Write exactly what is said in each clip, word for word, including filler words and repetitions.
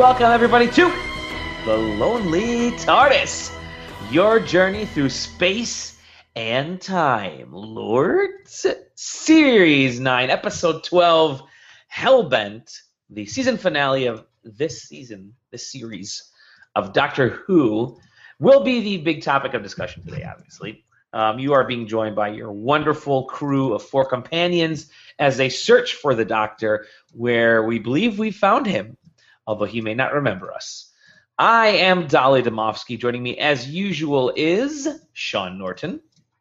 welcome everybody to The Lonely TARDIS, your journey through space and time. Lords, Series nine, Episode twelve, Hellbent, the season finale of this season, this series of Doctor Who, will be the big topic of discussion today, obviously. Um, you are being joined by your wonderful crew of four companions as they search for the Doctor, where we believe we found him, although he may not remember us. I am Dolly Domofsky. Joining me, as usual, is Sean Norton.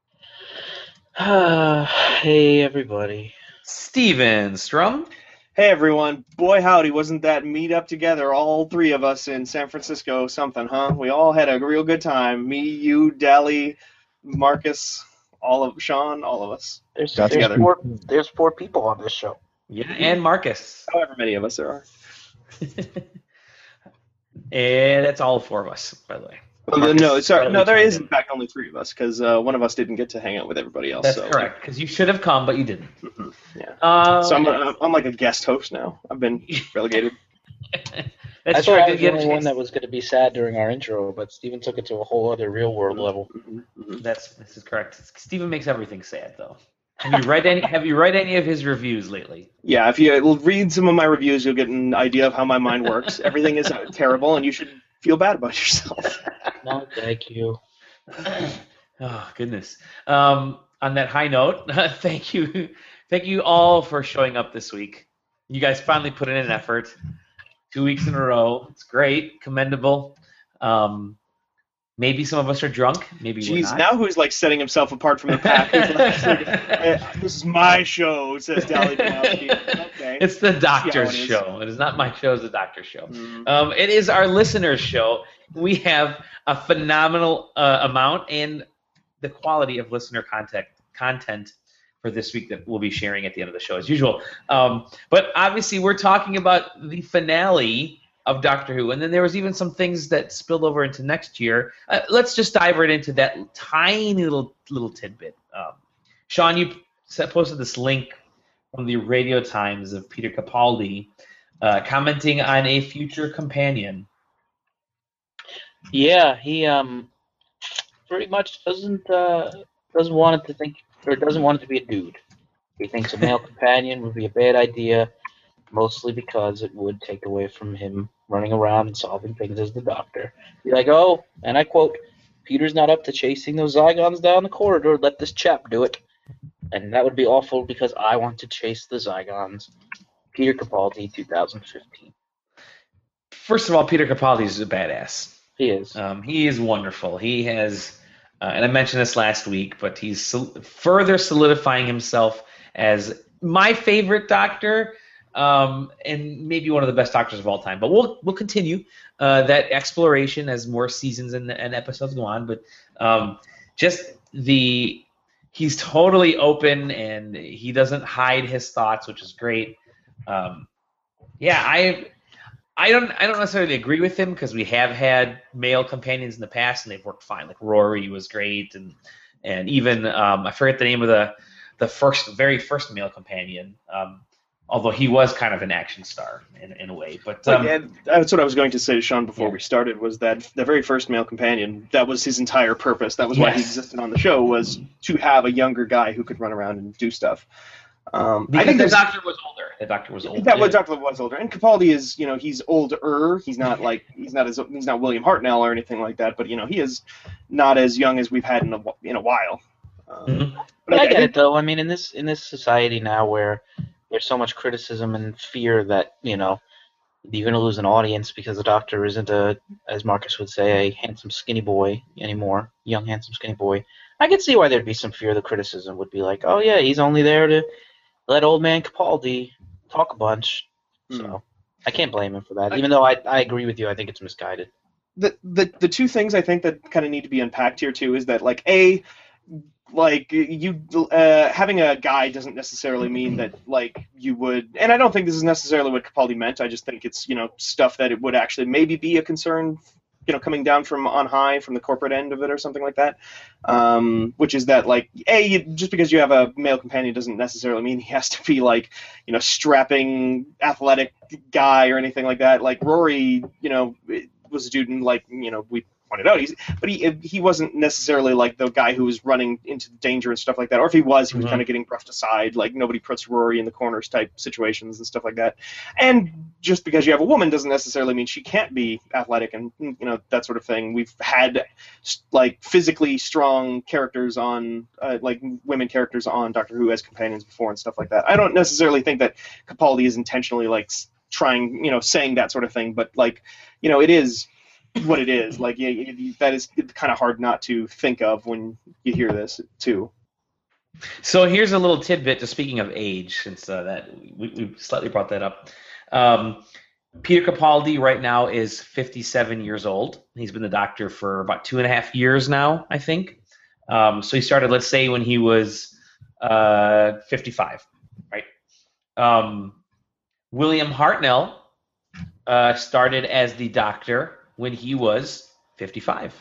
Uh, hey, everybody. Steven Strum. Hey, everyone. Boy, howdy, wasn't that meet up together, all three of us in San Francisco something, huh? We all had a real good time. Me, you, Dally, Marcus, all of Sean, all of us. There's, Got there's, together. four, there's four people on this show. Yeah, and Marcus. However many of us there are. And that's all four of us, by the way. Well, Marcus no, sorry, no, there chimed is in. in fact only three of us because uh, one of us didn't get to hang out with everybody else. That's so. correct, because you should have come, but you didn't. Mhm, yeah. Um, So I'm, I'm, I'm like a guest host now. I've been relegated. that's I true. thought I I did was the get a only one chance. that was going to be sad during our intro, but Steven took it to a whole other real world level. Mhm, mhm. That's this is correct. Steven makes everything sad, though. Have you read any? Have you read any of his reviews lately? Yeah, if you read some of my reviews, you'll get an idea of how my mind works. Everything is uh, terrible, and you should feel bad about yourself. No, thank you. Oh goodness. Um, on that high note, thank you, thank you all for showing up this week. You guys finally put in an effort. Two weeks in a row. It's great, commendable. Um, maybe some of us are drunk. Maybe we're Jeez, not. now who's like setting himself apart from the pack? He's like, "Eh, this is my show, says Dally Domofsky. Okay. It's the doctor's it is. show. It is not my show. It's the doctor's show. Mm. Um, it is our listeners' show. We have a phenomenal uh, amount and the quality of listener content content for this week that we'll be sharing at the end of the show, as usual. Um, but obviously, we're talking about the finale of Doctor Who, and then there was even some things that spilled over into next year. Uh, let's just dive right into that tiny little little tidbit. Um, Sean, you set, posted this link from the Radio Times of Peter Capaldi uh, commenting on a future companion. Yeah, he um pretty much doesn't uh doesn't want it to think or doesn't want it to be a dude. He thinks a male companion would be a bad idea, mostly because it would take away from him running around and solving things as the Doctor. Be like, oh, and I quote, Peter's not up to chasing those Zygons down the corridor. Let this chap do it. And that would be awful because I want to chase the Zygons. Peter Capaldi, two thousand fifteen. First of all, Peter Capaldi is a badass. He is. Um, he is wonderful. He has, uh, and I mentioned this last week, but he's sol- further solidifying himself as my favorite Doctor, um, and maybe one of the best Doctors of all time. But we'll we'll continue uh, that exploration as more seasons and, and episodes go on. But um, just the he's totally open and he doesn't hide his thoughts, which is great. Um, yeah, I. I don't. I don't necessarily agree with him because we have had male companions in the past and they've worked fine. Like Rory was great, and and even um, I forget the name of the the first, very first male companion. Um, although he was kind of an action star in, in a way. But um, Like, and that's what I was going to say to Sean before Yeah. we started, was that the very first male companion, that was his entire purpose. That was why he Yes. existed on the show, was to have a younger guy who could run around and do stuff. Um, I because think the there's Doctor was older. The Doctor was older. that was Doctor was older, and Capaldi is, you know, he's older. He's not like he's not as he's not William Hartnell or anything like that, but you know, he is not as young as we've had in a wh- in a while. Um, Mhm. But I I, get think, it though. I mean, in this in this society now where there's so much criticism and fear that you know you're going to lose an audience because the Doctor isn't a, as Marcus would say, a handsome skinny boy anymore, young handsome skinny boy. I could see why there'd be some fear. The criticism would be like, oh yeah, he's only there to let old man Capaldi talk a bunch. So Hmm. I can't blame him for that. I- Even though I I agree with you, I think it's misguided. the, the the two things I think that kind of need to be unpacked here too is that, like, a like you uh, having a guy doesn't necessarily mean that like you would, and I don't think this is necessarily what Capaldi meant. I just think it's, you know, stuff that it would actually maybe be a concern you know, coming down from on high from the corporate end of it or something like that. Um, which is that, like, A, you, just because you have a male companion doesn't necessarily mean he has to be, like, you know, strapping, athletic guy or anything like that. Like, Rory, you know, was a dude, and, like, you know, we pointed out, he's, but he he wasn't necessarily, like, the guy who was running into danger and stuff like that. Or if he was, he was Mhm. kind of getting brushed aside. Like, nobody puts Rory in the corners type situations and stuff like that. And just because you have a woman doesn't necessarily mean she can't be athletic and, you know, that sort of thing. We've had, like, physically strong characters on, uh, like, women characters on Doctor Who as companions before and stuff like that. I don't necessarily think that Capaldi is intentionally, like, trying, you know, saying that sort of thing, but, like, you know, it is what it is. Like, yeah, yeah, that is kind of hard not to think of when you hear this too. So here's a little tidbit. Just speaking of age, since uh, that we, we slightly brought that up. Um, Peter Capaldi right now is fifty-seven years old. He's been the Doctor for about two and a half years now, I think. Um, so he started, let's say, when he was uh, fifty-five, right? Um, William Hartnell uh, started as the Doctor when he was fifty-five.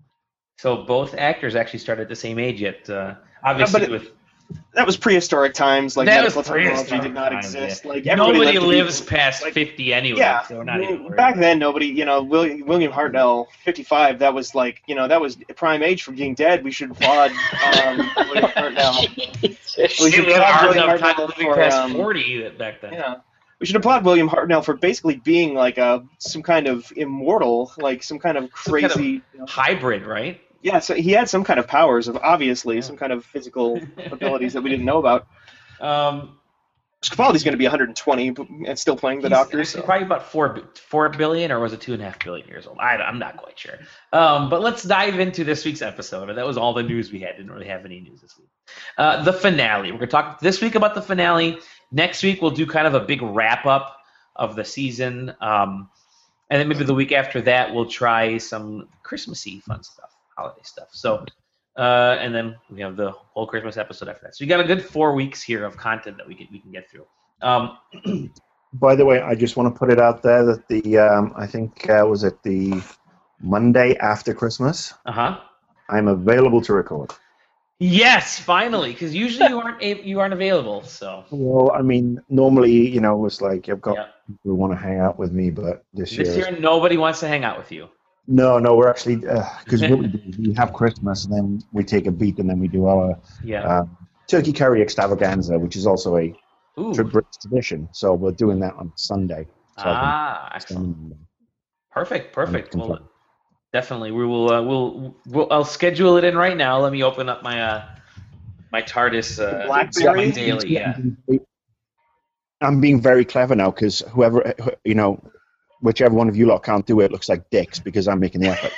So both actors actually started at the same age, yet uh, obviously Yeah, but it- with That was prehistoric times. Like, that medical was technology prehistoric did not times, exist. yeah. Like, everybody Nobody lived to be- lives past like, fifty anyway, Yeah, so we're not even worried. back then nobody, you know, William, William Hartnell, fifty-five. That was like, you know, that was prime age for being dead. We should applaud um, William Hartnell. We Shit, should we had a applaud hard William enough time Hartnell living for, past um, forty back then. Yeah. We should applaud William Hartnell for basically being like a some kind of immortal, like some kind of Some kind of crazy. you know- hybrid, right? yeah, so he had some kind of powers, of obviously Yeah. some kind of physical abilities that we didn't know about. Um, Capaldi's going to be one hundred twenty but- and still playing the he's Doctor. actually So. probably about four, four billion, or was it two and a half billion years old? I, I'm not quite sure. Um, but let's dive into this week's episode. That was all the news we had. Didn't really have any news this week. Uh, the finale. We're going to talk this week about the finale. Next week we'll do kind of a big wrap up of the season, um, and then maybe the week after that we'll try some Christmassy fun stuff, holiday stuff. So. Uh, and then we have the whole Christmas episode after that. So you got a good four weeks here of content that we can we can get through. Um, By the way, I just want to put it out there that the um, I think uh, was it the Monday after Christmas. uh huh. I'm available to record. Yes, finally, because usually you aren't a- you aren't available. So Well, I mean, normally, you know, it's like I've got yeah. people who want to hang out with me, but this, This year, year nobody wants to hang out with you. no, no, we're actually because what we do is we have Christmas and then we take a beat and then we do our Yeah. um, turkey curry extravaganza, which is also a Ooh. tri- British tradition. So we're doing that on Sunday. So I Ah, can excellent. stand- Perfect. Perfect. I'm Well, confirmed. definitely, we will. Uh, we'll, we'll. I'll schedule it in right now. Let me open up my uh, my TARDIS. Uh, Blackberry? my daily. Yeah. I'm being very clever now because whoever, you know, whichever one of you lot can't do it looks like dicks because I'm making the effort.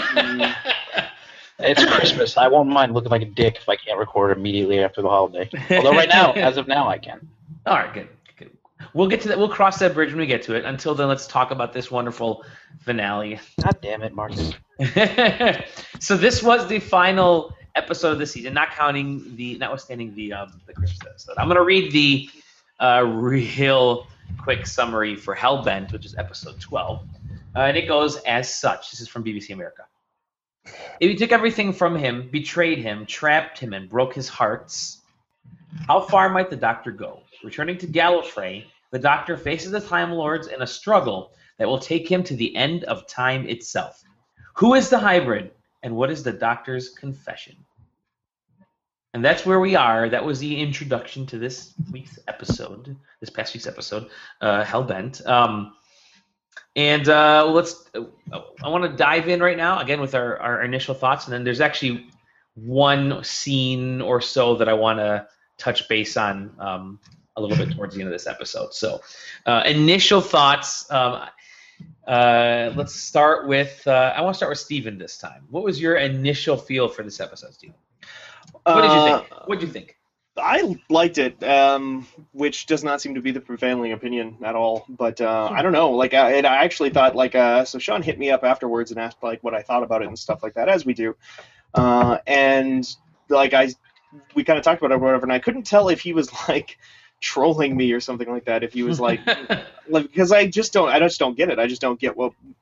It's Christmas. I won't mind looking like a dick if I can't record immediately after the holiday. Although right now, as of now, I can. All right, good, good. We'll get to that. We'll cross that bridge when we get to it. Until then, let's talk about this wonderful finale. God damn it, Marcus. So this was the final episode of the season, not counting the, notwithstanding the um, the Christmas episode. I'm gonna read the uh, real quick summary for Hellbent, which is episode twelve, uh, and it goes as such. This is from B B C America. If you took everything from him, betrayed him, trapped him, and broke his hearts, how far might the Doctor go? Returning to Gallifrey, the Doctor faces the Time Lords in a struggle that will take him to the end of time itself. Who is the hybrid, and what is the Doctor's confession? And that's where we are. That was the introduction to this week's episode, this past week's episode, uh, Hellbent. Um, and uh, let's. I want to dive in right now again with our, our initial thoughts, and then there's actually one scene or so that I want to touch base on um, a little bit towards the end of this episode. So, uh, initial thoughts. Um, uh, let's start with. Uh, I want to start with Steven this time. What was your initial feel for this episode, Steven? What did you think? What did you think? I liked it, um, which does not seem to be the prevailing opinion at all. But uh, I don't know. Like, I, and I actually thought, like, uh, so Sean hit me up afterwards and asked, like, what I thought about it and stuff like that, as we do. Uh, and like, I, we kind of talked about it or whatever, and I couldn't tell if he was like trolling me or something like that. If he was like, like, because I just don't, I just don't get it. I just don't get what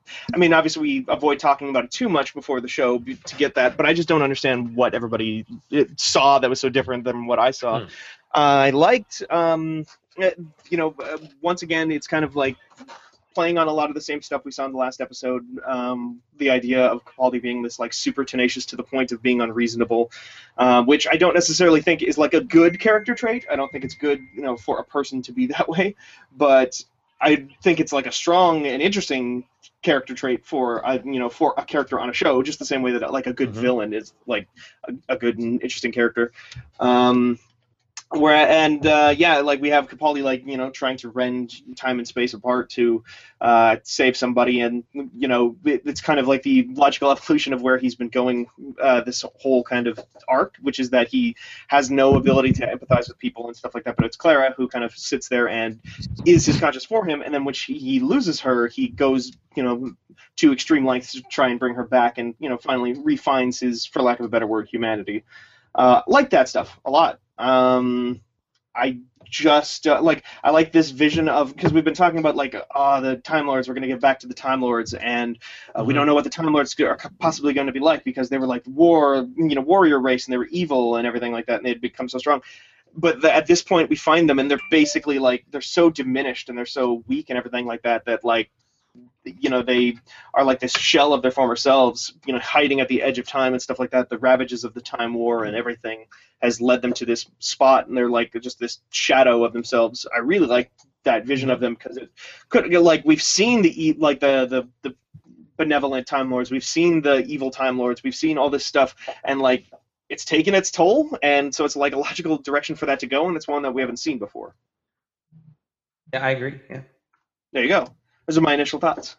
I mean, obviously we avoid talking about it too much before the show b- to get that, but I just don't understand what everybody uh, saw that was so different than what I saw. Hmm. I liked, um, uh, you know, uh, once again, it's kind of like playing on a lot of the same stuff we saw in the last episode. Um, the idea of Capaldi being this like super tenacious to the point of being unreasonable, uh, which I don't necessarily think is like a good character trait. I don't think it's good, you know, for a person to be that way, but I think it's like a strong and interesting character trait for a, you know, for a character on a show, just the same way that like a good Mhm. villain is like a, a good and interesting character. Um, where and uh, yeah, like we have Capaldi, like, you know, trying to rend time and space apart to uh, save somebody, and you know, it, it's kind of like the logical evolution of where he's been going uh, this whole kind of arc, which is that he has no ability to empathize with people and stuff like that, but it's Clara who kind of sits there and is his conscience for him, and then when she, he loses her, he goes, you know, to extreme lengths to try and bring her back, and you know, finally refines his, for lack of a better word, humanity. Uh, like that stuff a lot. Um, I just uh, like I like this vision of, because we've been talking about like ah uh, the Time Lords, we're going to get back to the Time Lords, and uh, Mhm. we don't know what the Time Lords are possibly going to be like, because they were like war, you know, warrior race, and they were evil and everything like that, and they'd become so strong. But the, at this point, we find them, and they're basically like they're so diminished and they're so weak and everything like that that like, you know, they are like this shell of their former selves, you know, hiding at the edge of time and stuff like that. The ravages of the Time War and everything has led them to this spot, and they're like just this shadow of themselves. I really like that vision of them, because it could, like, we've seen the e- like the the the benevolent Time Lords, we've seen the evil Time Lords, we've seen all this stuff, and like it's taken its toll, and so it's like a logical direction for that to go, and it's one that we haven't seen before. Yeah, I agree. Yeah. There you go. Those are my initial thoughts.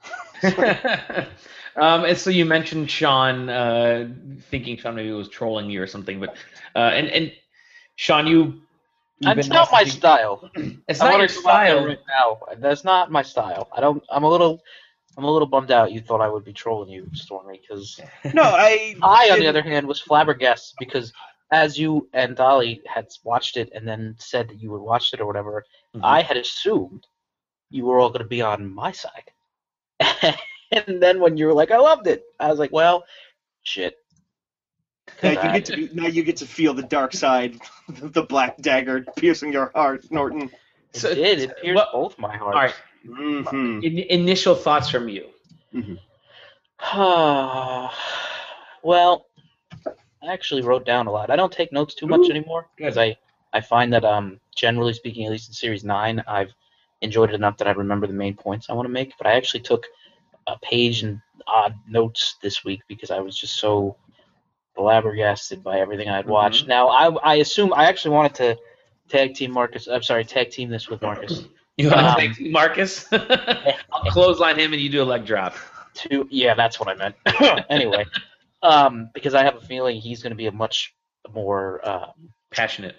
um, and so you mentioned Sean, uh, thinking Sean maybe was trolling you or something, but uh, and and Sean, you. you've It's been not my messaging- style. It's I not wanna your go out there style. right now. That's not my style. I don't. I'm a little. I'm a little bummed out. You thought I would be trolling you, Stormy, because No, I. I, on the didn't- other hand, was flabbergasted because as you and Dolly had watched it and then said that you had watched it or whatever, Mhm. I had assumed you were all going to be on my side. And then when you were like, I loved it, I was like, well, shit. Now you get to be, now you get to feel the dark side, the black dagger piercing your heart, Norton. It So- did. It pierced what- both my hearts. All right. Mm-hmm. In, initial thoughts from you. Well, I actually wrote down a lot. I don't take notes too much Ooh, anymore good. because I, I find that, um, generally speaking, at least in Series nine, I've enjoyed it enough that I remember the main points I want to make. But I actually took a page and odd notes this week because I was just so flabbergasted by everything I'd watched. Mhm. Now, I, I assume I actually wanted to tag team Marcus. I'm sorry, tag team this with Marcus. You want Um, to thank Marcus? I'll clothesline him and you do a leg drop. To yeah, that's what I meant. Anyway, um, because I have a feeling he's going to be a much more uh, Passionate.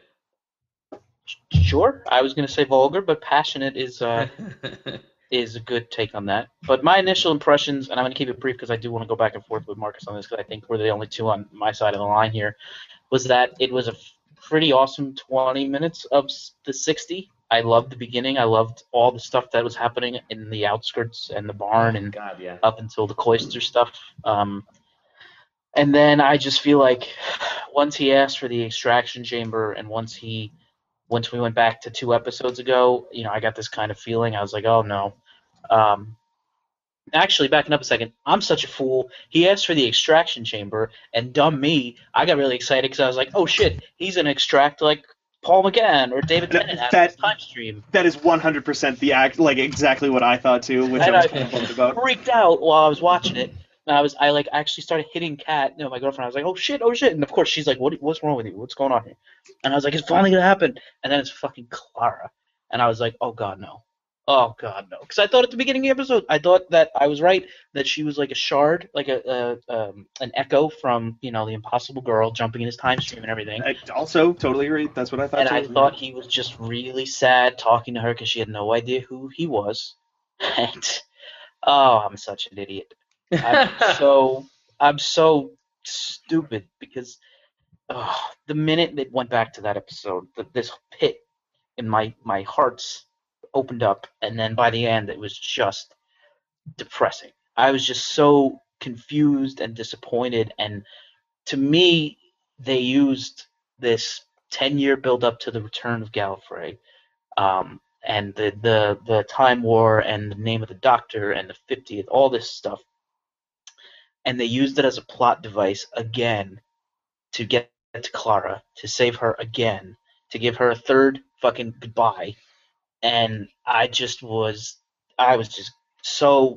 sure. I was going to say vulgar, but passionate is uh, is a good take on that. But my initial impressions, and I'm going to keep it brief because I do want to go back and forth with Marcus on this because I think we're the only two on my side of the line here, was that it was a f- pretty awesome twenty minutes of s- the sixty. I loved the beginning. I loved all the stuff that was happening in the outskirts and the barn and God, yeah. up until the cloister stuff. Um, and then I just feel like once he asked for the extraction chamber, and once he, once we went back to two episodes ago, you know, I got this kind of feeling. I was like, oh no. Um, actually, backing up a second, I'm such a fool. He asked for the extraction chamber, and dumb me, I got really excited because I was like, oh shit, he's gonna extract like Paul McGann or David That- Tennant out that- of his time stream. That is one hundred percent the act, like exactly what I thought too, which And I was I- kind of bummed about. Freaked out while I was watching it. And I was, I like actually started hitting Kat, you know, my girlfriend. I was like, oh shit, oh shit. And of course she's like, what, what's wrong with you? What's going on here? And I was like, it's finally gonna happen. And then it's fucking Clara. And I was like, oh god, no. Oh god, no. Because I thought at the beginning of the episode, I thought that I was right, that she was like a shard, like a, a um, an echo from, you know, the Impossible Girl jumping in his time stream and everything. I also totally agree. That's what I thought And too. I thought he was just really sad talking to her because she had no idea who he was. And oh, I'm such an idiot. I'm so I'm so stupid because oh, the minute they went back to that episode, the, this pit in my my heart's opened up, and then by the end it was just depressing. I was just so confused and disappointed. And to me, they used this ten-year build-up to the return of Gallifrey, um, and the, the, the Time War and the name of the Doctor and the fiftieth, all this stuff. And they used it as a plot device again to get to Clara, to save her again, to give her a third fucking goodbye. And I just was, I was just so,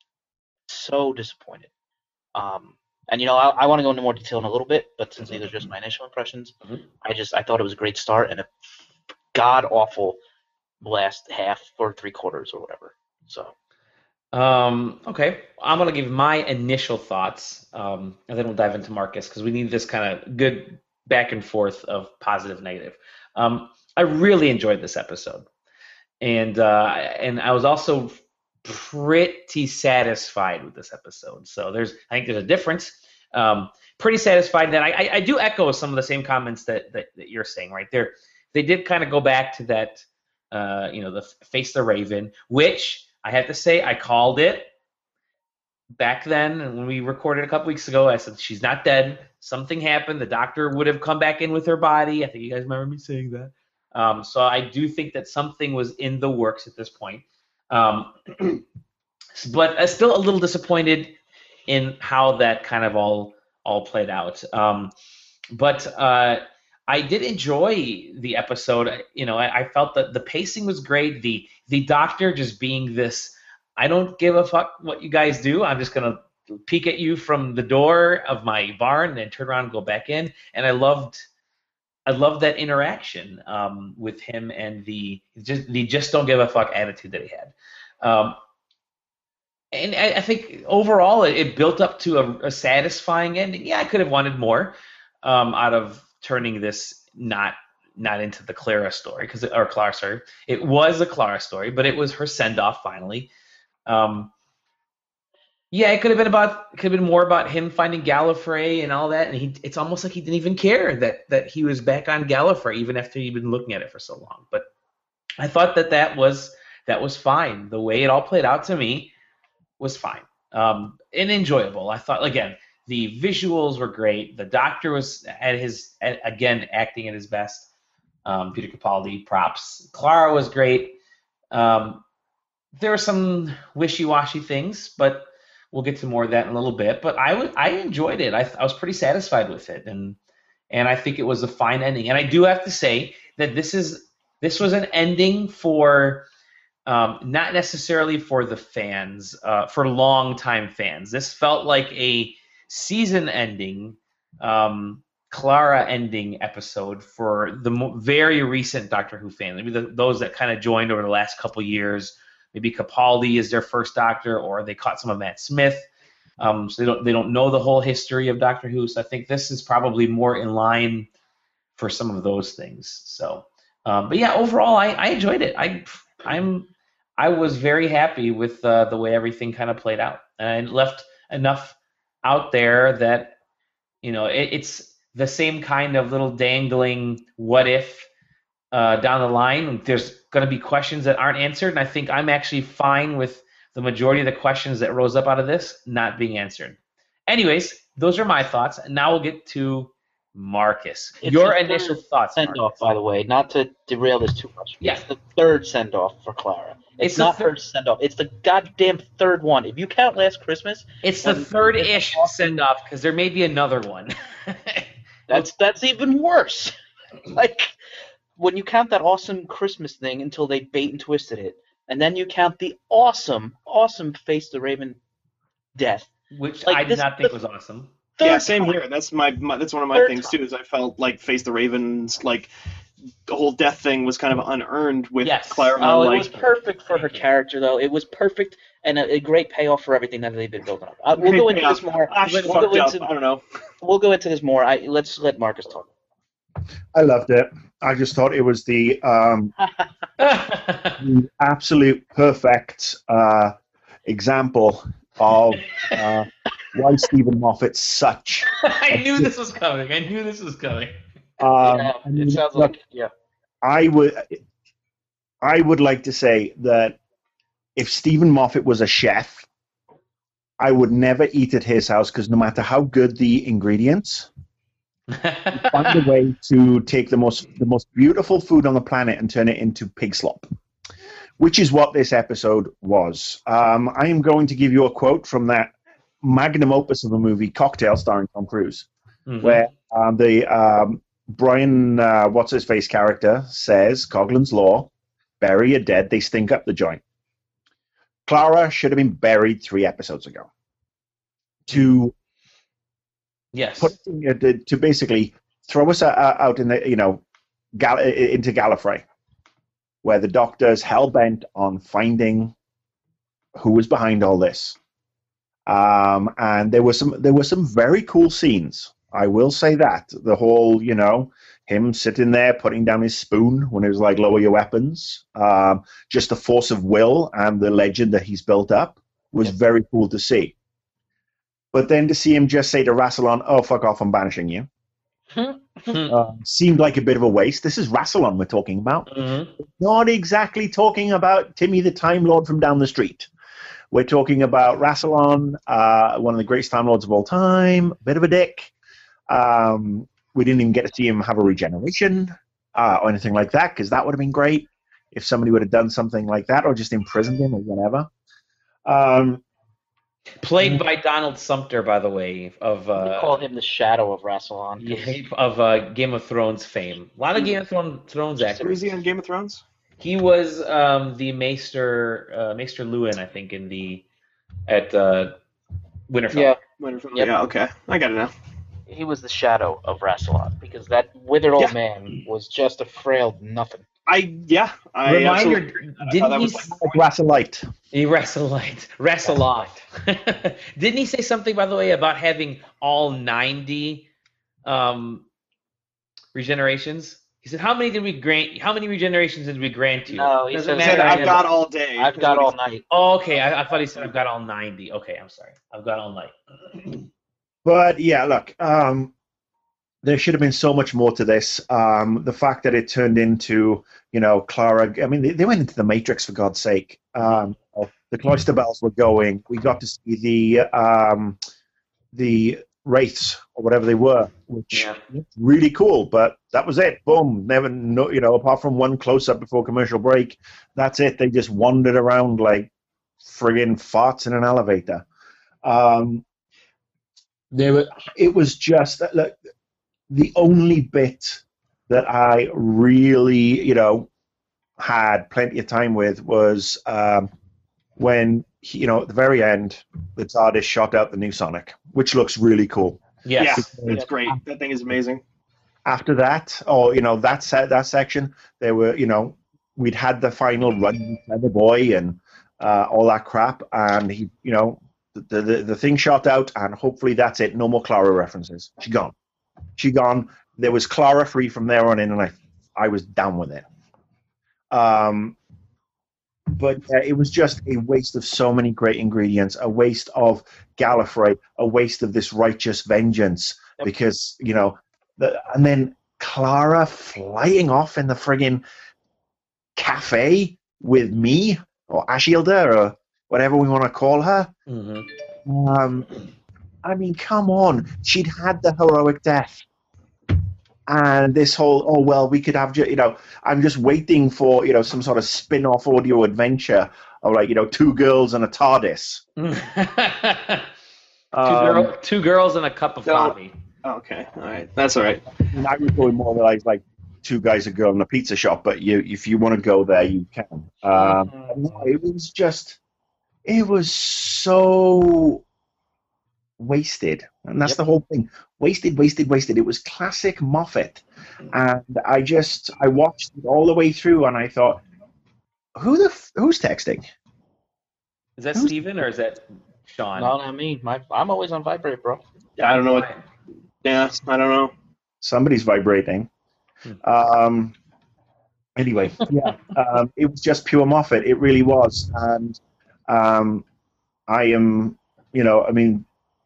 so disappointed. Um, and you know, I, I want to go into more detail in a little bit, but since these are just my initial impressions, Mhm. I just I thought it was a great start and a god awful last half or three quarters or whatever. So Um, okay, I'm gonna give my initial thoughts, um, and then we'll dive into Marcus because we need this kind of good back and forth of positive, negative. Um, I really enjoyed this episode, and uh, and I was also pretty satisfied with this episode. So there's, I think there's a difference. Um, pretty satisfied. That I, I, I do echo some of the same comments that that, that you're saying right there. They did kind of go back to that, uh, you know, the Face the Raven, which I have to say I called it back then when we recorded a couple weeks ago. I said she's not dead. Something happened. The Doctor would have come back in with her body. I think you guys remember me saying that. Um, so I do think that something was in the works at this point. Um, but I'm still a little disappointed in how that kind of all all played out. Um, but uh, I did enjoy the episode. You know, I, I felt that the pacing was great. The the Doctor just being this, I don't give a fuck what you guys do. I'm just gonna peek at you from the door of my barn and then turn around and go back in. And I loved, I loved that interaction um, with him and the just the just don't give a fuck attitude that he had. Um, and I, I think overall it, it built up to a, a satisfying ending. Yeah, I could have wanted more um, out of turning this not not into the Clara story, because or Clara story. It was a Clara story, but it was her send off finally. Um, yeah, it could have been about it could have been more about him finding Gallifrey and all that, and he it's almost like he didn't even care that that he was back on Gallifrey even after he'd been looking at it for so long. But I thought that that was that was fine. The way it all played out to me was fine um, and enjoyable. I thought again the visuals were great. The Doctor was at his at, again acting at his best. Um, Peter Capaldi, props. Clara was great. Um, there were some wishy-washy things, but we'll get to more of that in a little bit. But I would, I enjoyed it. I, I was pretty satisfied with it, and and I think it was a fine ending. And I do have to say that this is this was an ending for um, not necessarily for the fans, uh, for long-time fans. This felt like a season ending. Um, Clara ending episode for the mo- very recent Doctor Who fans, maybe the, those that kind of joined over the last couple years. Maybe Capaldi is their first Doctor, or they caught some of Matt Smith, um, so they don't they don't know the whole history of Doctor Who. So I think this is probably more in line for some of those things. So, um, but yeah, overall, I, I enjoyed it. I I'm I was very happy with uh, the way everything kind of played out, and I left enough out there that you know it, it's the same kind of little dangling what if uh, down the line. There's going to be questions that aren't answered, and I think I'm actually fine with the majority of the questions that rose up out of this not being answered. Anyways, those are my thoughts, and now we'll get to Marcus. It's Your the initial third thoughts, send Marcus. off, by the way, not to derail this too much. Yeah. It's the third send off for Clara. It's, It's the not thir- her send off. It's the goddamn third one. If you count Last Christmas, It's the when- third-ish it's awesome. send-off, because there may be another one. That's that's even worse. Like when you count that awesome Christmas thing until they bait and twisted it, and then you count the awesome, awesome Face the Raven death. Which Like I did this- not think this- was awesome. Third Yeah, same time. here. That's my, my that's one of my Third things time. too. Is I felt like Face the Ravens, like the whole death thing was kind of unearned with Yes. Clara. Oh, it like, was perfect for her character, though. It was perfect and a, a great payoff for everything that they've been building up. Uh, we'll go into this more. Ah, she we'll, fucked go up. into, I don't know. we'll go into this more. I let's let Marcus talk. I loved it. I just thought it was the, um, the absolute perfect uh, example of uh, why Stephen Moffat's such. I knew this was coming. I knew this was coming. Um, yeah, I mean, it sounds look, like yeah. I would, I would like to say that if Stephen Moffat was a chef, I would never eat at his house because no matter how good the ingredients, you find a way to take the most the most beautiful food on the planet and turn it into pig slop, which is what this episode was. Um, I am going to give you a quote from that magnum opus of a movie, Cocktail, starring Tom Cruise, mm-hmm. where um, the um, Brian, uh, what's his face character says, Coughlin's Law, bury a dead, they stink up the joint. Clara should have been buried three episodes ago. To yes, put, to, to basically throw us out in the you know Gal- into Gallifrey, where the Doctor's hell bent on finding who was behind all this. Um, and there were some there were some very cool scenes. I will say that the whole you know him sitting there putting down his spoon when it was like lower your weapons, um, just the force of will and the legend that he's built up was yes. very cool to see. But then to see him just say to Rassilon, "Oh fuck off, I'm banishing you," uh, seemed like a bit of a waste. This is Rassilon we're talking about, mm-hmm. not exactly talking about Timmy the Time Lord from down the street. We're talking about Rassilon, uh, one of the greatest Time Lords of all time, bit of a dick. Um, we didn't even get to see him have a regeneration uh, or anything like that, because that would have been great if somebody would have done something like that or just imprisoned him or whatever. Um, Played by Donald Sumter, by the way, of uh, they call him the Shadow of Rassilon. Yeah, of uh, Game of Thrones fame. A lot of Game of Thrones actors. Was he on Game of Thrones? He was um, the Maester uh, Maester Lewin, I think, in the at uh, Winterfell. Yeah, Winterfell. Yep. Yeah, okay, I got it now. He was the Shadow of Rassilon because that withered old yeah. man was just a frail nothing. I yeah. I Reminder, didn't he? Like Rassilite. He Rassilite. Rassilite. Didn't he say something, by the way, about having all ninety um, regenerations? He said, "How many did we grant? How many regenerations did we grant you?" No, he said, "I've got all day. I've got all night." Oh, okay. I, I thought he said, "I've got all ninety." Okay, I'm sorry. I've got all night. But yeah, look, um, there should have been so much more to this. Um, the fact that it turned into, you know, Clara. I mean, they, they went into the Matrix for God's sake. Um, the cloister bells were going. We got to see the um, the wraiths or whatever they were, which yeah. was really cool. But that was it. Boom. Never, no, you know, apart from one close up before commercial break, that's it. They just wandered around like friggin' farts in an elevator. Um, There were, it was just look, the only bit that I really, you know, had plenty of time with was um, when, he, you know, at the very end, the TARDIS shot out the new Sonic, which looks really cool. Yes. Yeah, it's great. That thing is amazing. After that, or, you know, that set, that section, there were, you know, we'd had the final run with the boy and uh, all that crap, and he, you know, The, the the thing shot out, and hopefully that's it. No more Clara references. She gone. She gone. There was Clara free from there on in, and I I was down with it. Um, but uh, it was just a waste of so many great ingredients, a waste of Gallifrey, a waste of this righteous vengeance, yep. because, you know, the, and then Clara flying off in the friggin' cafe with me, or Ashilda, or whatever we want to call her. Mm-hmm. Um, I mean, come on. She'd had the heroic death. And this whole, oh, well, we could have, you know, I'm just waiting for, you know, some sort of spin-off audio adventure of, like, you know, two girls and a TARDIS. two, um, girl, two girls and a cup of no. coffee. Okay, all right. That's all right. I was going more like, like two guys, a girl in a pizza shop, but you, if you want to go there, you can. Um, mm-hmm. It was just, it was so wasted. And that's yep. the whole thing. Wasted, wasted, wasted. It was classic Moffat. And I just, I watched it all the way through, and I thought, who the, f- who's texting? Is that who's Steven or is that Sean? No, not me. My, I'm always on vibrate, bro. Yeah, I don't know what, yeah, I don't know. Somebody's vibrating. Um, anyway, yeah, um, it was just pure Moffat. It really was. And um, I am, you know, I mean,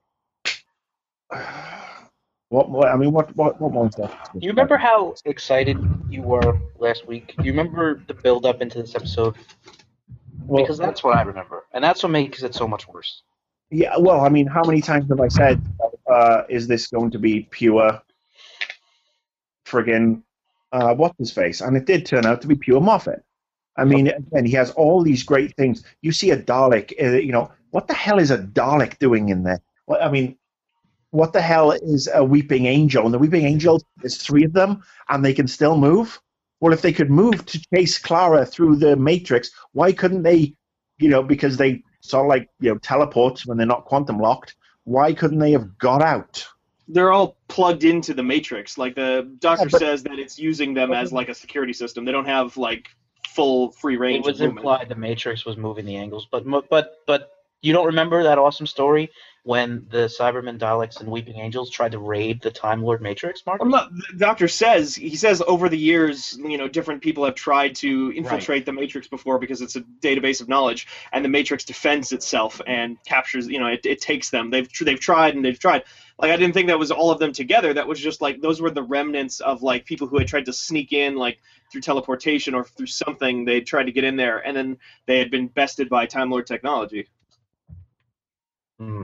what, what I mean, what, what, what monster? Do you remember how excited you were last week? Do you remember the build up into this episode? Well, because that's what I remember, and that's what makes it so much worse. Yeah, well, I mean, how many times have I said, uh, is this going to be pure friggin' uh, what's his face? And it did turn out to be pure Moffat. I mean, again, he has all these great things. You see a Dalek, uh, you know, what the hell is a Dalek doing in there? Well, I mean, what the hell is a Weeping Angel? And the Weeping Angels, there's three of them, and they can still move. Well, if they could move to chase Clara through the Matrix, why couldn't they, you know, because they sort of like, you know, teleport when they're not quantum locked, why couldn't they have got out? They're all plugged into the Matrix. Like, the Doctor Yeah, but- says that it's using them as, like, a security system. They don't have, like, full free range It was of movement. implied the Matrix was moving the angles, but but but you don't remember that awesome story when the Cybermen, Daleks, and Weeping Angels tried to raid the Time Lord Matrix, Mark? Well, no, the Doctor says, he says over the years, you know, different people have tried to infiltrate the Matrix before because it's a database of knowledge, and the Matrix defends itself and captures, you know, it, it takes them. They've they've tried and they've tried. Like, I didn't think that was all of them together. That was just, like, those were the remnants of, like, people who had tried to sneak in, like, through teleportation or through something. They tried to get in there, and then they had been bested by Time Lord technology. Hmm.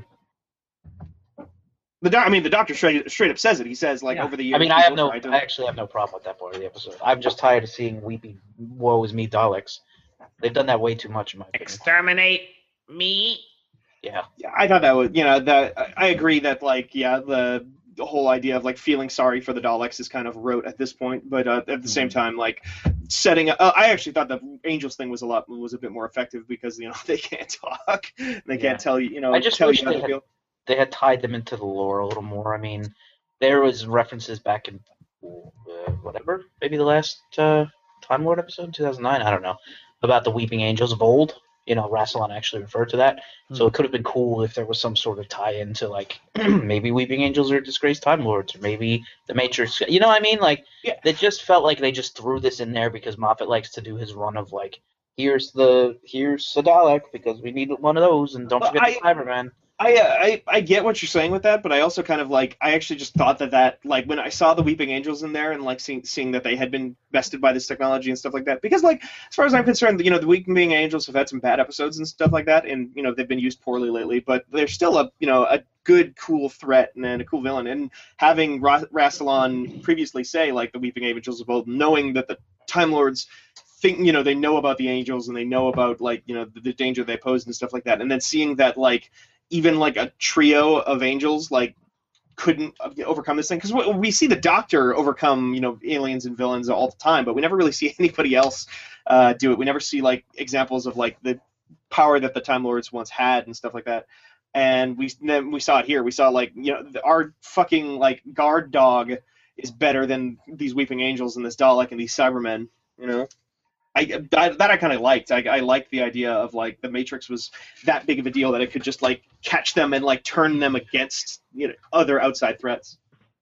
The doc- I mean, the Doctor straight, straight up says it. He says, like, Yeah. over the years... I mean, I have people no, tried to- I actually have no problem with that part of the episode. I'm just tired of seeing weeping, woe is me Daleks. They've done that way too much, in my opinion. Exterminate me. Yeah. Yeah, I thought that was, you know, that I- I agree that, like, yeah, the, the whole idea of, like, feeling sorry for the Daleks is kind of rote at this point, but uh, at the same time, like, setting up, uh, I actually thought the Angels thing was a lot, was a bit more effective because, you know, they can't talk, they Yeah. can't tell you, you know, I just tell wish you how they to had- feel. They had tied them into the lore a little more. I mean, there was references back in uh, whatever, maybe the last uh, Time Lord episode, two thousand nine, I don't know, about the Weeping Angels of old. You know, Rassilon actually referred to that. So Hmm. it could have been cool if there was some sort of tie-in to, like, maybe Weeping Angels are disgraced Time Lords, or maybe the Matrix. You know what I mean? Like, Yeah. it just felt like they just threw this in there because Moffat likes to do his run of, like, here's the here's the Dalek because we need one of those, and don't Well, forget the Cyberman. I, uh, I I get what you're saying with that, but I also kind of like I actually just thought that that like when I saw the Weeping Angels in there and like seeing seeing that they had been bested by this technology and stuff like that, because like as far as I'm concerned, you know, the Weeping Angels have had some bad episodes and stuff like that, and you know they've been used poorly lately, but they're still a you know a good cool threat and, and a cool villain, and having Ra- Rassilon previously say like the Weeping Angels of old, knowing that the Time Lords think you know they know about the angels and they know about like you know the, the danger they pose and stuff like that, and then seeing that like even like a trio of angels like couldn't overcome this thing because we, we see the Doctor overcome you know aliens and villains all the time, but we never really see anybody else uh, do it. We never see like examples of like the power that the Time Lords once had and stuff like that. And we then we saw it here. We saw like you know the, our fucking like guard dog is better than these Weeping Angels and this Dalek and these Cybermen. You know. I, I, that I kind of liked. I, I liked the idea of like the Matrix was that big of a deal that it could just like catch them and like turn them against you know other outside threats.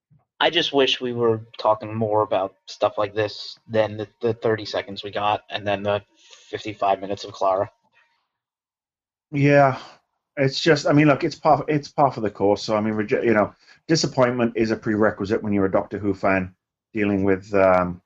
I just wish we were talking more about stuff like this than the, the thirty seconds we got and then the fifty-five minutes of Clara. Yeah, it's just. I mean, look, it's part. It's part of the course. So I mean, reje- you know, disappointment is a prerequisite when you're a Doctor Who fan dealing with. Um,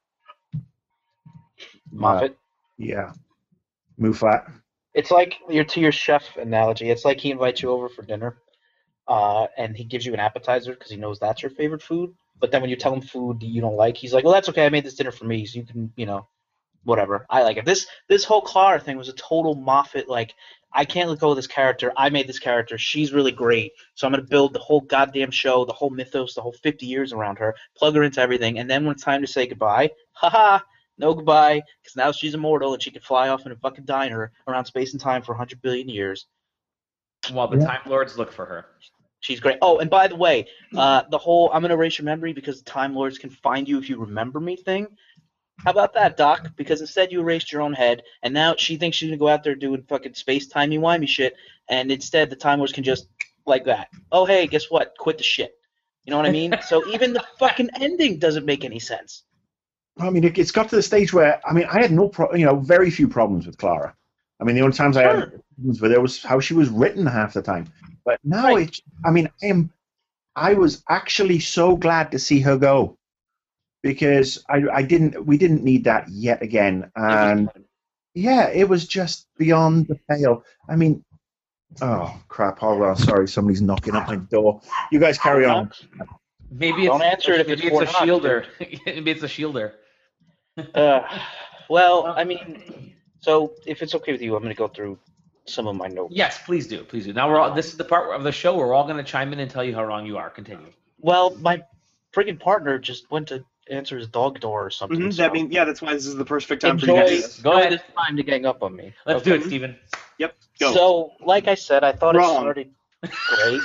Moffat. Uh, yeah, Moffat. It's like your to your chef analogy. It's like he invites you over for dinner, uh, and he gives you an appetizer because he knows that's your favorite food. But then when you tell him food you don't like, he's like, "Well, that's okay. I made this dinner for me, so you can, you know, whatever. I like it." This this whole Clara thing was a total Moffat. Like, I can't let go of this character. I made this character. She's really great, so I'm gonna build the whole goddamn show, the whole mythos, the whole fifty years around her, plug her into everything, and then when it's time to say goodbye, haha. No goodbye, because now she's immortal and she can fly off in a fucking diner around space and time for one hundred billion years. While the Yeah. Time Lords look for her. She's great. Oh, and by the way, uh, the whole I'm going to erase your memory because the Time Lords can find you if you remember me thing. How about that, Doc? Because instead you erased your own head, and now she thinks she's going to go out there doing fucking space timey-wimey shit, and instead the Time Lords can just, like that. Oh, hey, guess what? Quit the shit. You know what I mean? So even the fucking ending doesn't make any sense. I mean, it, it's got to the stage where I mean, I had no, pro- you know, very few problems with Clara. I mean, the only times I Sure. had problems with her was how she was written half the time. But now Right. it, I mean, I am, I was actually so glad to see her go because I, I didn't, we didn't need that yet again, It was- and yeah, it was just beyond the pale. I mean, Oh crap! Hold on, sorry, somebody's knocking at my door. You guys carry on. Maybe it's, Don't answer it if maybe it's it's a Fort Knox, shielder. Maybe it's a shielder. Uh, well, I mean, so if it's okay with you, I'm going to go through some of my notes. Yes, please do. Please do. Now we're all. This is the part of the show where we're all going to chime in and tell you how wrong you are. Continue. Well, my friggin' partner just went to answer his dog door or something. Mm-hmm, so that mean, yeah, that's why this is the perfect time enjoy, for you guys. Go enjoy ahead. this time to gang up on me. Let's Okay. do it, Steven. Yep, go. So, like I said, I thought Wrong. it started great.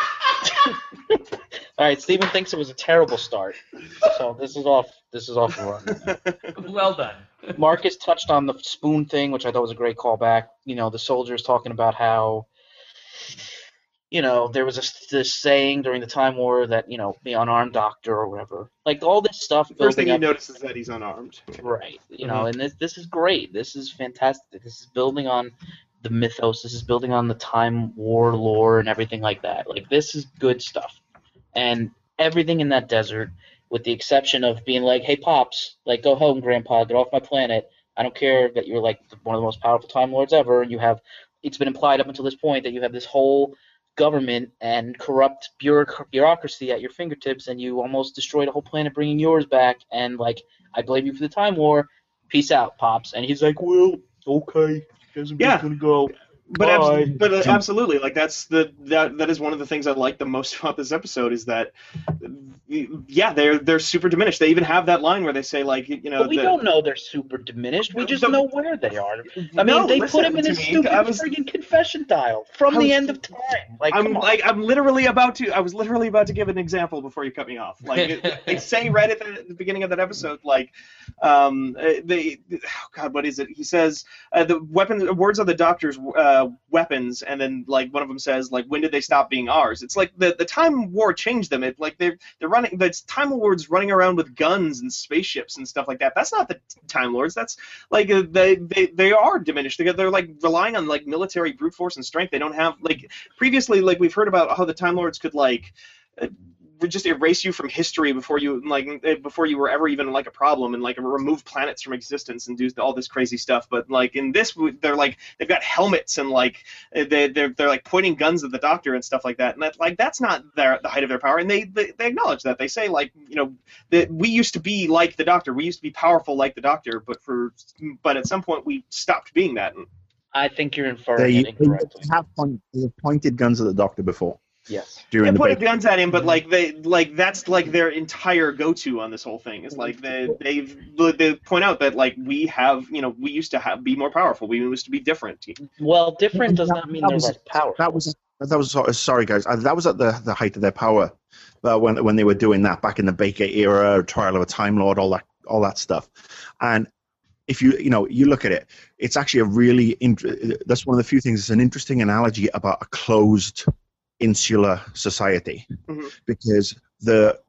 All right, Steven thinks it was a terrible start. So this is off. This is off the run. Well done. Marcus touched on the spoon thing, which I thought was a great callback. You know, the soldiers talking about how, you know, there was a, this saying during the Time War that, you know, the unarmed doctor or whatever. Like, all this stuff First building thing you up. notice is that he's unarmed. Right. You know, and this this is great. This is fantastic. This is building on the mythos. This is building on the Time War lore and everything like that. Like, this is good stuff. And everything in that desert, with the exception of being like, hey, Pops, like, go home, Grandpa, get off my planet. I don't care that you're, like, one of the most powerful Time Lords ever, and you have, it's been implied up until this point that you have this whole government and corrupt bureauc- bureaucracy at your fingertips, and you almost destroyed a whole planet bringing yours back, and, like, I blame you for the Time War. Peace out, Pops. And he's like, well, okay, guess I'm Yeah. just gonna go. But Bye. abs- but uh, absolutely, like that's the that that is one of the things I like the most about this episode is that, yeah, they're they're super diminished. They even have that line where they say like you know But we the, don't know they're super diminished. We just The- know where they are. I mean, No, they listen put him in to his me. stupid I was- friggin' confession dial from I the was- end of time. Like, I'm come on. like I'm literally about to I was literally about to give an example before you cut me off. Like it, they say right at the, the beginning of that episode, like um uh, they oh God, what is it? He says uh, the weapon words of the doctor's uh, weapons, and then like one of them says like when did they stop being ours? It's like the the Time War changed them. It like they're they're running the Time Lords running around with guns and spaceships and stuff like that. That's not the Time Lords. That's like uh, they they they are diminished. They're, they're like relying on like military brute force and strength. They don't have like previously like we've heard about how the Time Lords could like uh, just erase you from history before you like uh, before you were ever even like a problem and like remove planets from existence and do all this crazy stuff. But like in this, they're like they've got helmets and like they they're they're like pointing guns at the Doctor and stuff like that. And that like that's not their the height of their power. And they they, they acknowledge that. They say like you know that we used to be like the Doctor. We used to be powerful like the Doctor. But for but at some point we stopped being that. And, I think you're inferring They, it incorrectly. they have point, they've pointed guns at the Doctor before Yes. during They the pointed break. guns at him, but like they like that's like their entire go-to on this whole thing. Is like they they've they point out that like we have you know we used to have be more powerful. We used to be different. Well, different does not mean That they're was- less powerful. That was that was uh, sorry guys. Uh, That was at the, the height of their power uh, when when they were doing that back in the Baker era, Trial of a Time Lord, all that all that stuff. And if you you know you look at it, it's actually a really int- that's one of the few things. It's an interesting analogy about a closed insular society Mhm. because the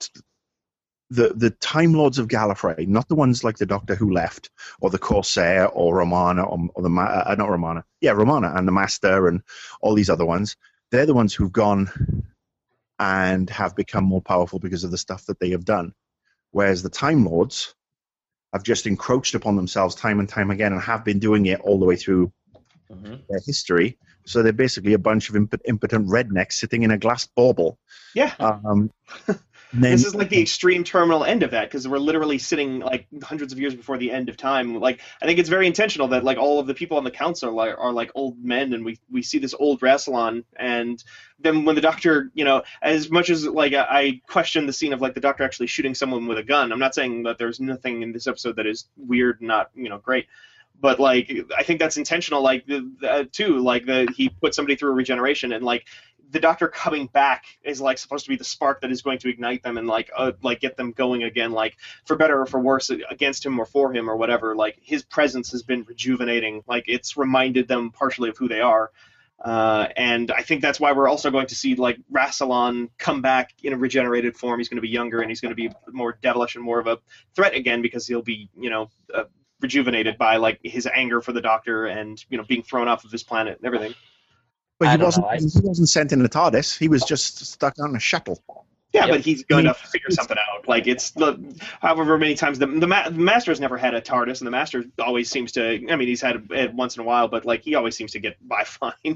the the Time Lords of Gallifrey, not the ones like the Doctor who left, or the Corsair, or Romana, or, or the Ma- uh, not Romana, yeah, Romana and the Master, and all these other ones. They're the ones who've gone and have become more powerful because of the stuff that they have done. Whereas the Time Lords have just encroached upon themselves time and time again, and have been doing it all the way through Mm-hmm. their history. So they're basically a bunch of imp- impotent rednecks sitting in a glass bauble. Yeah. Um, then, This is like the extreme terminal end of that because we're literally sitting like hundreds of years before the end of time. Like I think it's very intentional that like all of the people on the council are like, are like old men, and we we see this old Rassilon, and then when the Doctor, you know, as much as like I, I question the scene of like the Doctor actually shooting someone with a gun. I'm not saying that there's nothing in this episode that is weird, not you know great. But like, I think that's intentional. Like the, the too, like the he put somebody through a regeneration, and like the Doctor coming back is like supposed to be the spark that is going to ignite them and like uh, like get them going again, like for better or for worse, against him or for him or whatever. Like his presence has been rejuvenating. Like it's reminded them partially of who they are. Uh, and I think that's why we're also going to see like Rassilon come back in a regenerated form. He's going to be younger and he's going to be more devilish and more of a threat again because he'll be, you know. Uh, rejuvenated by like his anger for the Doctor and you know being thrown off of his planet and everything. but I he don't wasn't. know, I- He wasn't sent in a TARDIS. He was just stuck on a shuttle. Yeah, Yep. but he's going to figure something out. Like it's the however many times the the, ma- the Master's never had a TARDIS, and the Master always seems to. I mean, he's had it once in a while, but like he always seems to get by fine.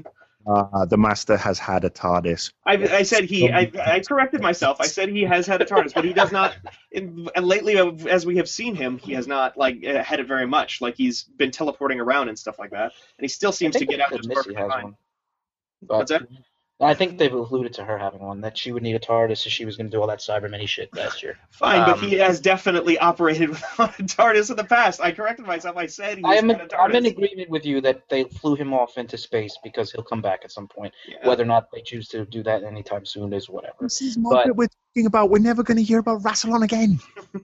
uh, the Master has had a TARDIS. I, I said he. I, I corrected myself. I said he has had a TARDIS, but he does not. In, and lately, as we have seen him, he has not like had it very much. Like he's been teleporting around and stuff like that, and he still seems to get out just Missy perfectly has fine. one. But What's that? I think they've alluded to her having one, that she would need a TARDIS, so she was going to do all that Cybermen shit last year. Fine, Um, but he has definitely operated without a TARDIS in the past. I corrected myself. I said he I has am had a in, TARDIS. I'm in agreement with you that they flew him off into space because he'll come back at some point. Yeah. Whether or not they choose to do that anytime soon is whatever. This is But- what we're talking about. We're never going to hear about Rassilon again.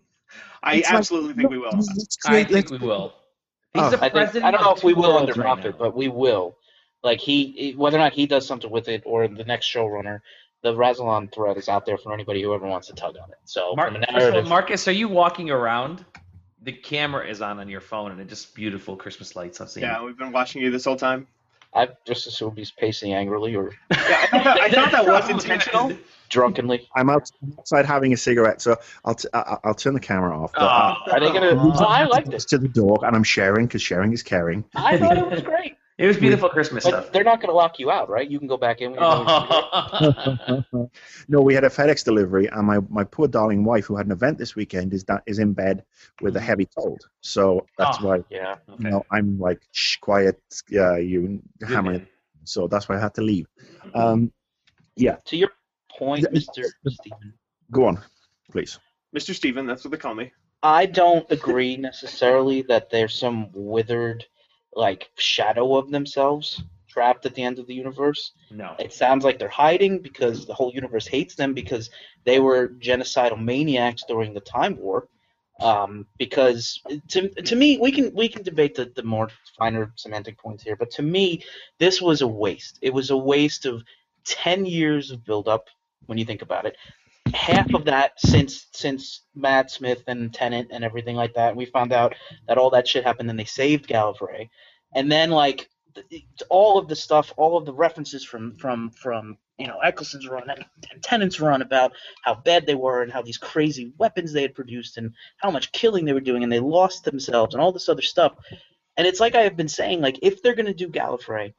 I It's like, absolutely think we will. Let's I create- think let's- we will. He's Oh. the I, think, president I don't know of if we two will worlds under right Moffat, now. but we will. Like he, whether or not he does something with it, or the next showrunner, the Rassilon thread is out there for anybody who ever wants to tug on it. So Mar- from a first of all, narrative, Marcus, are you walking around? The camera is on on your phone, and it's just beautiful Christmas lights. I've seen. Yeah, we've been watching you this whole time. I've just assumed he's pacing angrily or Yeah, I thought that, I thought that was intentional. drunkenly. I'm out, outside having a cigarette, so I'll t- I- I'll turn the camera off. But, uh, Oh, Are they gonna? Oh. Well, I liked it's it. to the dog, and I'm sharing because sharing is caring. I thought it was great. It was beautiful Christmas But stuff. they're not going to lock you out, right? You can go back in. When you're done with Oh. No, we had a FedEx delivery, and my, my poor darling wife, who had an event this weekend, is that is in bed with a heavy cold. So that's Oh. why yeah. Okay. you know, I'm like, shh, quiet, uh, you Good hammering. man. So that's why I had to leave. Um, yeah, To your point, Yeah, Mister Stephen, go on, please. Mister Steven, that's what they call me. I don't agree necessarily that there's some withered, like, shadow of themselves trapped at the end of the universe. No. It sounds like they're hiding because the whole universe hates them because they were genocidal maniacs during the Time War. Um, because to to me, we can we can debate the, the more finer semantic points here, but to me, this was a waste. It was a waste of ten years of build-up when you think about it. Half of that since since Matt Smith and Tennant and everything like that. We found out that all that shit happened and they saved Gallifrey. And then like th- all of the stuff, all of the references from from from you know Eccleston's run and, and Tennant's run about how bad they were and how these crazy weapons they had produced and how much killing they were doing and they lost themselves and all this other stuff. And it's like I have been saying, like if they're gonna do Gallifrey,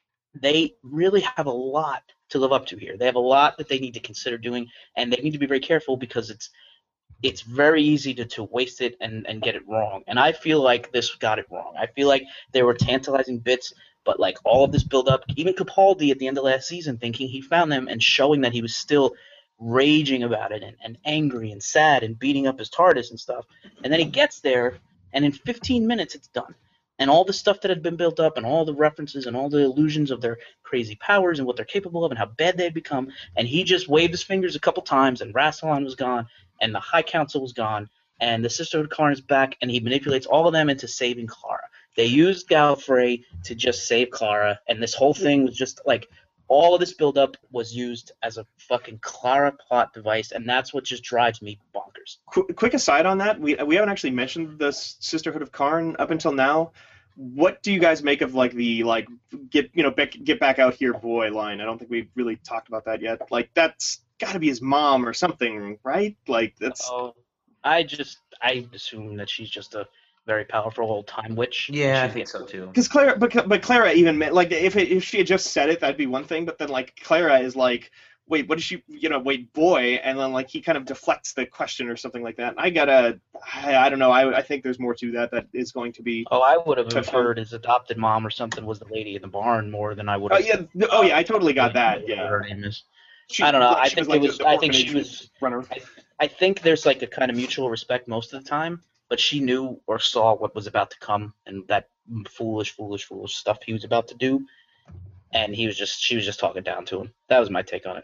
they really have a lot to live up to here. They have a lot that they need to consider doing, and they need to be very careful because it's it's very easy to, to waste it and, and get it wrong. And I feel like this got it wrong. I feel like there were tantalizing bits, but like all of this build up, even Capaldi at the end of last season thinking he found them and showing that he was still raging about it and, and angry and sad and beating up his TARDIS and stuff. And then he gets there, and in fifteen minutes it's done. And all the stuff that had been built up and all the references and all the illusions of their crazy powers and what they're capable of and how bad they had become. And he just waved his fingers a couple times and Rassilon was gone and the High Council was gone and the Sisterhood of Karn is back and he manipulates all of them into saving Clara. They used Gallifrey to just save Clara, and this whole thing was just like all of this buildup was used as a fucking Clara plot device, and that's what just drives me bonkers. Qu- quick aside on that, we we haven't actually mentioned the Sisterhood of Karn up until now. What do you guys make of like the like get you know back, get back out here boy line? I don't think we've really talked about that yet. Like that's got to be his mom or something, right? Like that's Oh, I just I assume that she's just a very powerful old time witch. Yeah, I She's think so too. because Clara, but but Clara even meant, like if it, if she had just said it, that'd be one thing. But then like Clara is like, wait, what is she? You know, wait, boy, and then like he kind of deflects the question or something like that. And I gotta, I, I don't know. I I think there's more to that that is going to be. Oh, I would have Touch inferred his adopted mom or something was the lady in the barn more than I would Oh have. yeah, th- oh yeah, I totally got that. Whatever Yeah, her name is. she, I don't know, I she think like it was- the- the I think she orphanage was- runner. I think there's like a kind of mutual respect most of the time, but she knew or saw what was about to come and that foolish, foolish, foolish stuff he was about to do, and he was just she was just talking down to him. That was my take on it.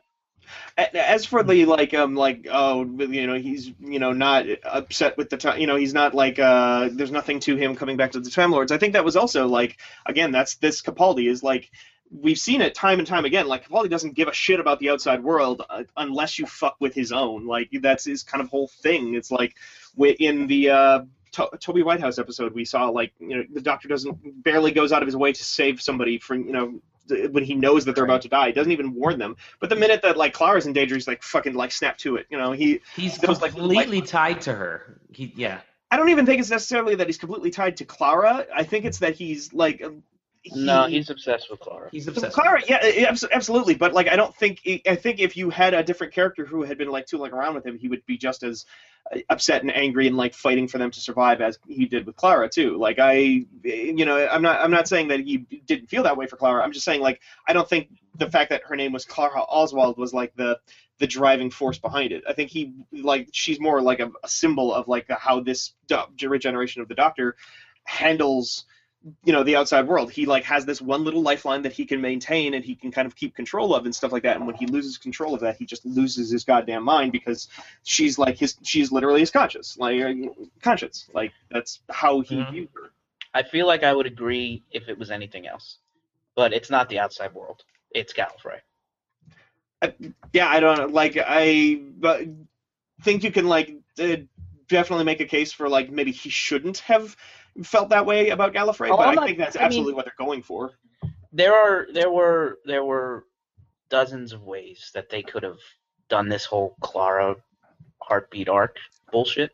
As for the like um like oh you know he's you know not upset with the time you know he's not like uh there's nothing to him coming back to the Time Lords. I think that was also like again that's this Capaldi is like we've seen it time and time again. Like Capaldi doesn't give a shit about the outside world uh, unless you fuck with his own. Like that's his kind of whole thing. It's like wi- in the uh, to- Toby Whitehouse episode we saw like you know the Doctor doesn't barely goes out of his way to save somebody from you know. When he knows that they're about to die, he doesn't even warn them. But the minute that like Clara's in danger, he's like fucking like snap to it. You know, he He's those, like, completely like- tied to her. He, yeah. I don't even think it's necessarily that he's completely tied to Clara. I think it's that he's like he, No, he's obsessed with Clara. He's So obsessed. Clara, yeah, yeah, abs- absolutely. But like, I don't think I think if you had a different character who had been like tooling around with him, he would be just as uh, upset and angry and like fighting for them to survive as he did with Clara too. Like I, you know, I'm not I'm not saying that he didn't feel that way for Clara. I'm just saying like I don't think the fact that her name was Clara Oswald was like the the driving force behind it. I think he like she's more like a, a symbol of like how this do- regeneration of the Doctor handles, you know, the outside world. He like has this one little lifeline that he can maintain and he can kind of keep control of and stuff like that. And when he loses control of that, he just loses his goddamn mind because she's like his, she's literally his conscience, like uh, conscience. Like that's how he Mhm. viewed her. I feel like I would agree if it was anything else, but it's not the outside world. It's Gallifrey. Yeah, I don't like I but think you can like uh, definitely make a case for like maybe he shouldn't have felt that way about Gallifrey, Oh, but I'm I not- think that's I mean- absolutely what they're going for. There are there were there were dozens of ways that they could have done this whole Clara heartbeat arc bullshit,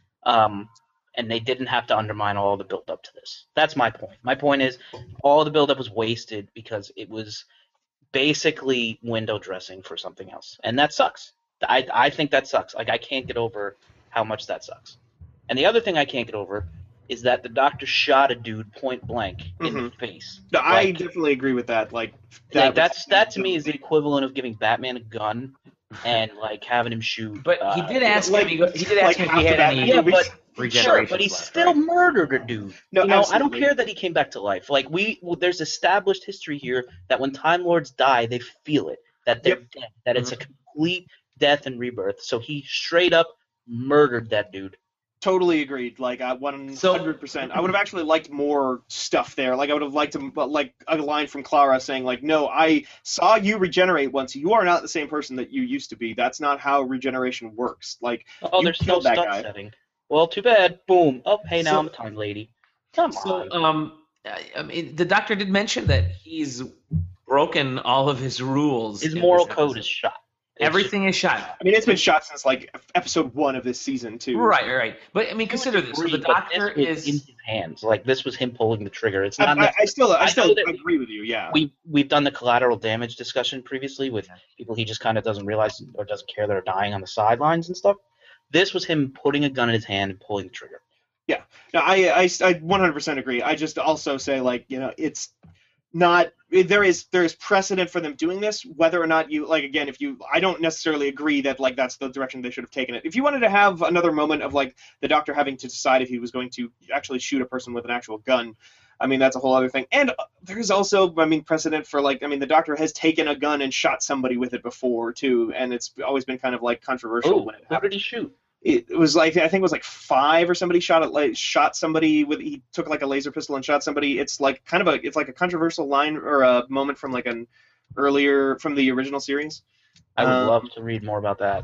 um, and they didn't have to undermine all the build up to this. That's my point. My point is all the build up was wasted because it was basically window dressing for something else, and that sucks. I I think that sucks. Like I can't get over how much that sucks. And the other thing I can't get over is that the Doctor shot a dude point blank in the face. No, I Like- definitely agree with that. Like, Like was- that's that to me is the equivalent of giving Batman a gun and like having him shoot. But uh, he did ask like- him. He, go- he did ask like him if half he the had Batman any Yeah, movies. but regeneration. sure, but he left, still right? murdered a dude. No, you know, I absolutely. don't care that he came back to life. Like we, well, there's established history here that when Time Lords die, they feel it, that they're dead, that it's a complete death and rebirth. So he straight up murdered that dude. Totally agreed. Like, I one hundred percent. I would have actually liked more stuff there. Like, I would have liked to, like a line from Clara saying, like, "No, I saw you regenerate once. You are not the same person that you used to be. That's not how regeneration works." Like, Oh, You there's no killed that stunt guy. setting. Well, too bad. Boom. Oh, hey, now So- I'm a time lady. Come So, on. um, I I mean, the Doctor did mention that he's broken all of his rules. His in moral this code episode. is shot. It's Everything is shot. I mean, it's been shot since like episode one of this season too. Right, right. But I mean, just- consider this. So agree, the but Doctor this was is. in his hands. Like this was him pulling the trigger. It's I, not. I, I still, I I still know that- agree with you. Yeah. we we've done the collateral damage discussion previously with people he just kind of doesn't realize or doesn't care that are dying on the sidelines and stuff. This was him putting a gun in his hand and pulling the trigger. No, I, I, I one hundred percent agree. I just also say, like, you know, it's not there is there is precedent for them doing this. Whether or not you like, again, if you, I don't necessarily agree that like that's the direction they should have taken it. If you wanted to have another moment of like the Doctor having to decide if he was going to actually shoot a person with an actual gun, I mean, that's a whole other thing. And there's also, I mean, precedent for like, I mean, the Doctor has taken a gun and shot somebody with it before too, and it's always been kind of like controversial Oh, when it who happened. did he shoot? It was like I think it was like five or somebody shot at like shot somebody with he took like a laser pistol and shot somebody. It's like kind of a it's like a controversial line or a moment from like an earlier from the original series. I would Um, love to read more about that.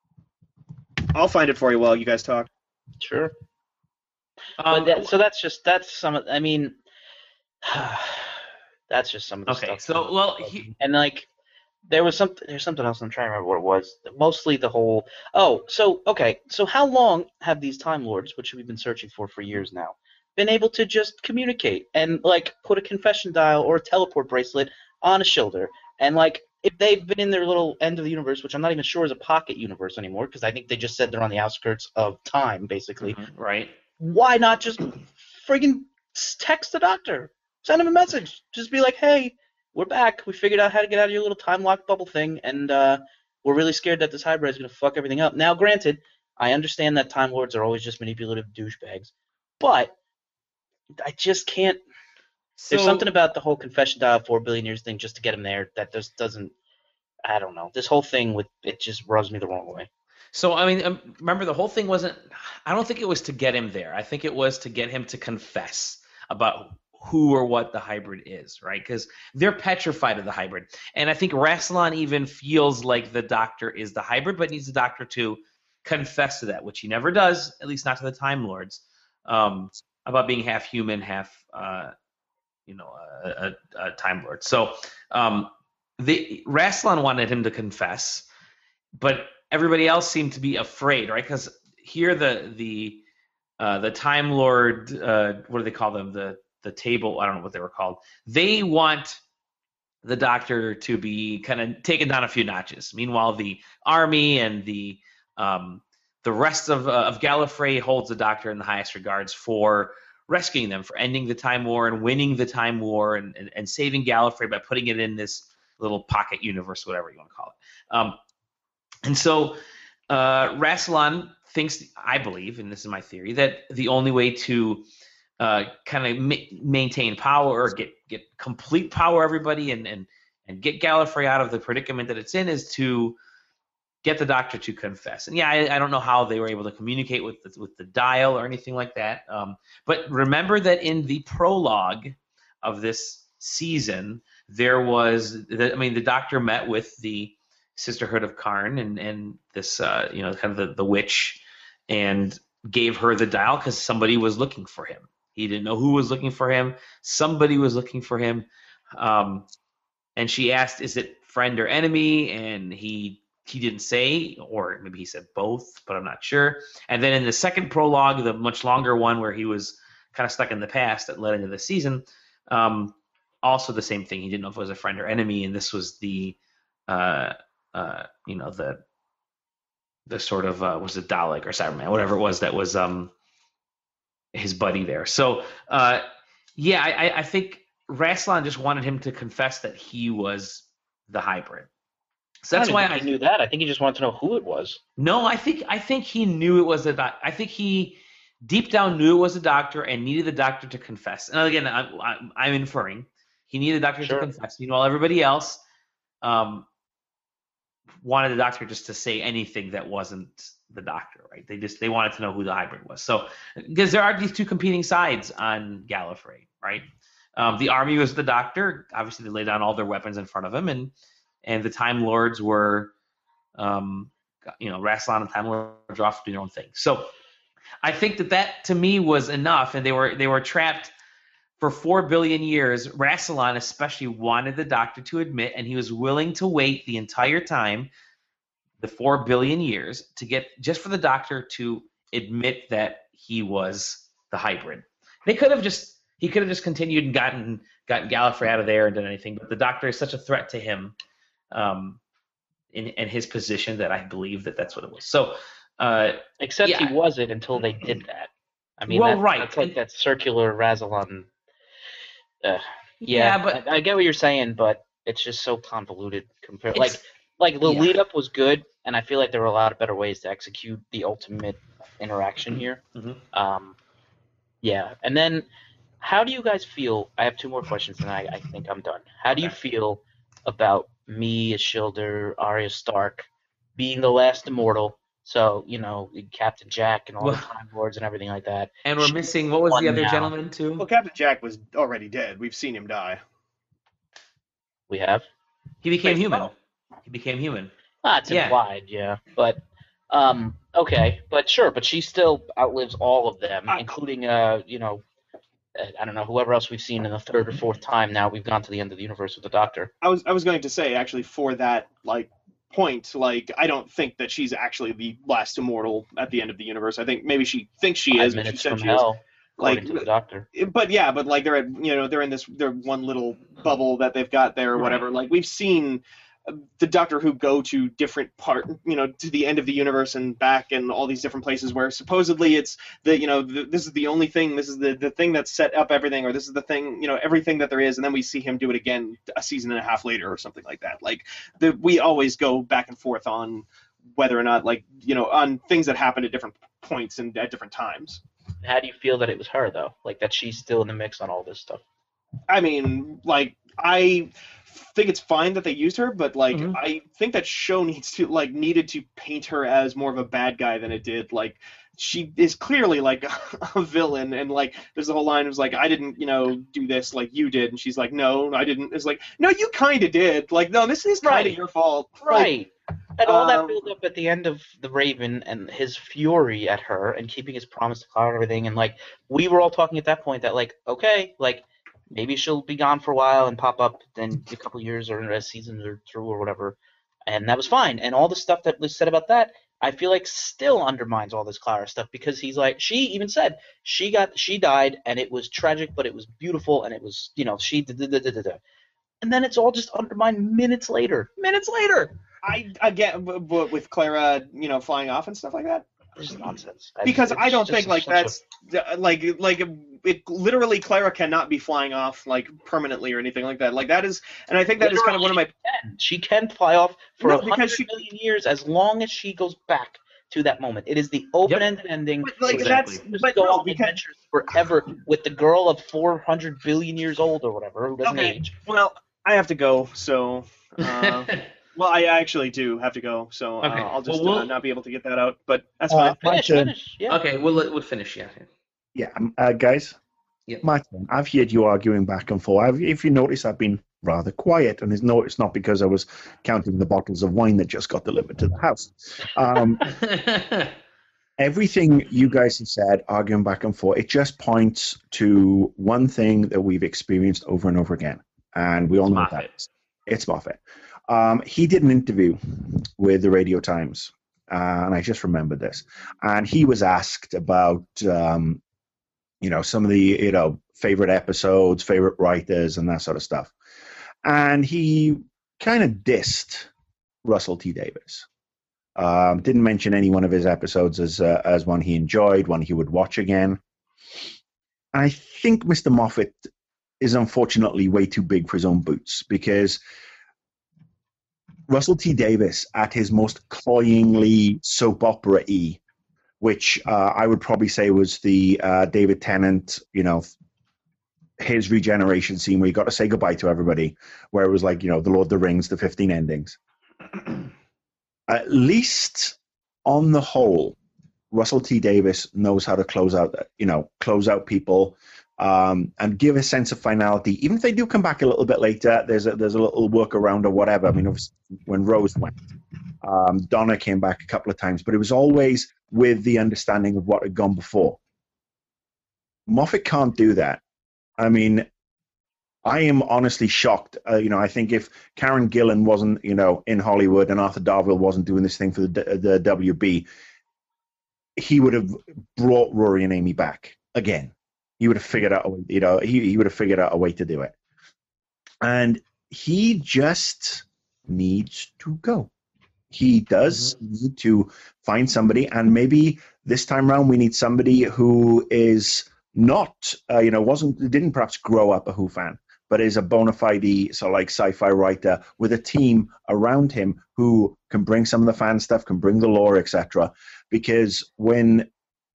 I'll find it for you while you guys talk. Sure. Um, but that, so that's just that's some of. I mean, that's just some of the okay, stuff. so well, he, and like there was something there's something else I'm trying to remember what it was. Mostly the whole oh so okay so how long have these Time Lords, which we've been searching for for years now, been able to just communicate and like put a confession dial or a teleport bracelet on a shoulder and like if they've been in their little end of the universe, which I'm not even sure is a pocket universe anymore because I think they just said they're on the outskirts of time basically. right. Why not just friggin' text the Doctor? Send him a message. Just be like, hey, we're back. We figured out how to get out of your little time lock bubble thing, and uh, we're really scared that this hybrid is going to fuck everything up. Now, granted, I understand that Time Lords are always just manipulative douchebags, but I just can't. So, There's something about the whole confession dial four billion years thing just to get him there that just doesn't. I don't know. This whole thing with it just rubs me the wrong way. So I mean, um, remember the whole thing wasn't. I don't think it was to get him there. I think it was to get him to confess about who or what the hybrid is, right? Because they're petrified of the hybrid, and I think Rassilon even feels like the Doctor is the hybrid, but needs the Doctor to confess to that, which he never does, at least not to the Time Lords, um, about being half human, half, uh, you know, a, a, a Time Lord. So um, the Rassilon wanted him to confess, but everybody else seemed to be afraid, right? Because here the the uh, the Time Lord, uh, what do they call them? The the table. I don't know what they were called. They want the Doctor to be kind of taken down a few notches. Meanwhile, the army and the um, the rest of uh, of Gallifrey holds the Doctor in the highest regards for rescuing them, for ending the Time War and winning the Time War, and, and, and saving Gallifrey by putting it in this little pocket universe, whatever you want to call it. Um, and so uh, Rassilon thinks, I believe, and this is my theory, that the only way to uh, kind of ma- maintain power or get, get complete power, everybody, and, and, and get Gallifrey out of the predicament that it's in is to get the Doctor to confess. And yeah, I, I don't know how they were able to communicate with the, with the dial or anything like that. Um, but remember that in the prologue of this season, there was, the, I mean, the Doctor met with the Sisterhood of Karn and, and this, uh, you know, kind of the, the witch, and gave her the dial because somebody was looking for him. He didn't know who was looking for him. Somebody was looking for him. Um, and she asked, is it friend or enemy? And he he didn't say, or maybe he said both, but I'm not sure. And then in the second prologue, the much longer one where he was kind of stuck in the past that led into the season, um, also the same thing. He didn't know if it was a friend or enemy, and this was the, uh, uh, you know, the the sort of, uh, was it Dalek or Cyberman, whatever it was that was um, his buddy there. So, uh, yeah, I, I think Rassilon just wanted him to confess that he was the hybrid. So that's I why think I he knew that. I think he just wanted to know who it was. No, I think I think he knew it was a doc. I think he deep down knew it was a Doctor and needed the Doctor to confess. And again, I'm, I'm, I'm inferring he needed the Doctor Sure. to confess. Meanwhile, everybody else um, wanted the Doctor just to say anything that wasn't the Doctor, right? They just they wanted to know who the hybrid was. So because there are these two competing sides on Gallifrey, right? Um, the army was the Doctor. Obviously, they laid down all their weapons in front of him, and and the Time Lords were, um, you know, Rassilon and Time Lords are off to do their own thing. So I think that that to me was enough, and they were they were trapped for four billion years. Rassilon especially wanted the Doctor to admit, and he was willing to wait the entire time, the four billion years, to get just for the Doctor to admit that he was the hybrid. They could have just he could have just continued and gotten gotten Gallifrey out of there and done anything, but the Doctor is such a threat to him. Um, in, in his position that I believe that that's what it was. So, uh, Except yeah. he wasn't until they did that. I mean, Well, that, right. that's like that circular Rassilon. Uh, yeah, Yeah, but- I, I get what you're saying, but it's just so convoluted. Compared, like, It's- like the yeah. lead up was good, and I feel like there were a lot of better ways to execute the ultimate interaction here. Mhm. Um, yeah, and then how do you guys feel? I have two more questions, and I, I think I'm done. How do you Okay. feel about me, Ishildur, Arya Stark being the last immortal? So, you know, Captain Jack and all Well- the Time Lords and everything like that. and we're missing, what was the One other now. gentleman too? Well, Captain Jack was already dead. We've seen him die. We have. He became Wait, human. oh. He became human. Ah, it's Yeah. implied, yeah. But, um, okay. But sure, but she still outlives all of them, I- including, uh, you know, uh, I don't know, whoever else we've seen in the third or fourth time now we've gone to the end of the universe with the Doctor. I was I was going to say actually for that like point, like I don't think that she's actually the last immortal at the end of the universe. I think maybe she thinks she Five is, but she minutes said from she hell, according Like- to the Doctor. is. But yeah, but like they're at you know they're in this their one little bubble that they've got there or whatever. Like we've seen uh, the Doctor Who go to different part you know to the end of the universe and back and all these different places where supposedly it's the you know the, this is the only thing this is the the thing that set up everything or this is the thing you know everything that there is, and then we see him do it again a season and a half later or something like that. Like the, we always go back and forth on whether or not like you know on things that happen at different points and at different times. How do you feel that it was her, though? Like, that she's still in the mix on all this stuff? I mean, like I think it's fine that they used her, but like Mhm. I think that show needs to like needed to paint her as more of a bad guy than it did. Like she is clearly like a villain, and like there's the whole line was like I didn't you know do this like you did, and she's like no I didn't. It's like no you kind of did. Like no this is kind of Right. your fault. Like, Right. And all that um, build up at the end of the Raven and his fury at her and keeping his promise to Clara and everything, and like we were all talking at that point that like okay, like maybe she'll be gone for a while and pop up in a couple years or a season or two or whatever. and that was fine. And all the stuff that was said about that, I feel like still undermines all this Clara stuff because he's like, she even said she got she died and it was tragic, but it was beautiful and it was, you know, she da, da, da, da, da. And then it's all just undermined minutes later. Minutes later. I again, but but with Clara, you know, flying off and stuff like that. This is nonsense. Because It's I don't just think like such that's like like it literally Clara cannot be flying off like permanently or anything like that. Like that is, and I think that is kind of one of my. She can. She can fly off for No, a because hundred she- million years as long as she goes back to that moment. It is the open-ended ending. But, like Exactly. that's Just but go no, on because adventures forever with the girl of four hundred billion years old or whatever who doesn't Okay. age. well I have to go, so uh, well I actually do have to go, so uh, Okay. I'll just Well, we'll- uh, not be able to get that out. But that's Uh, fine. My Finish, turn. finish. Yeah. Okay, we'll let- we'll finish. Yeah. Yeah, um, uh, guys. Yep. My turn. I've heard you arguing back and forth. I've, if you notice, I've been rather quiet, and it's no, it's not because I was counting the bottles of wine that just got delivered to the house. Um, everything you guys have said, arguing back and forth, it just points to one thing that we've experienced over and over again, and we all know what that Moffat. is. It's Moffat. Um, he did an interview with the Radio Times, uh, and I just remembered this. And he was asked about, um, you know, some of the, you know, favorite episodes, favorite writers, and that sort of stuff. And he kind of dissed Russell T Davies. Um, didn't mention any one of his episodes as uh, as one he enjoyed, one he would watch again. And I think Mister Moffat is unfortunately way too big for his own boots, because Russell T Davies, at his most cloyingly soap opera-y, which uh, I would probably say was the uh, David Tennant, you know, his regeneration scene where you got to say goodbye to everybody, where it was like, you know, the Lord of the Rings, the fifteen endings. At least on the whole, Russell T Davies knows how to close out, you know, close out people um, and give a sense of finality. Even if they do come back a little bit later, there's a, there's a little workaround or whatever. I mean, obviously, when Rose went, um, Donna came back a couple of times, but it was always with the understanding of what had gone before. Moffat can't do that. I mean, I am honestly shocked. Uh, you know, I think if Karen Gillan wasn't, you know, in Hollywood and Arthur Darvill wasn't doing this thing for the, the W B, he would have brought Rory and Amy back again. He would have figured out a way, you know, he, he would have figured out a way to do it. And he just needs to go. He does mm-hmm. need to find somebody, and maybe this time around we need somebody who is not, uh, you know, wasn't didn't perhaps grow up a Who fan, but is a bona fide sort of like sci-fi writer with a team around him who can bring some of the fan stuff, can bring the lore, et cetera. Because when,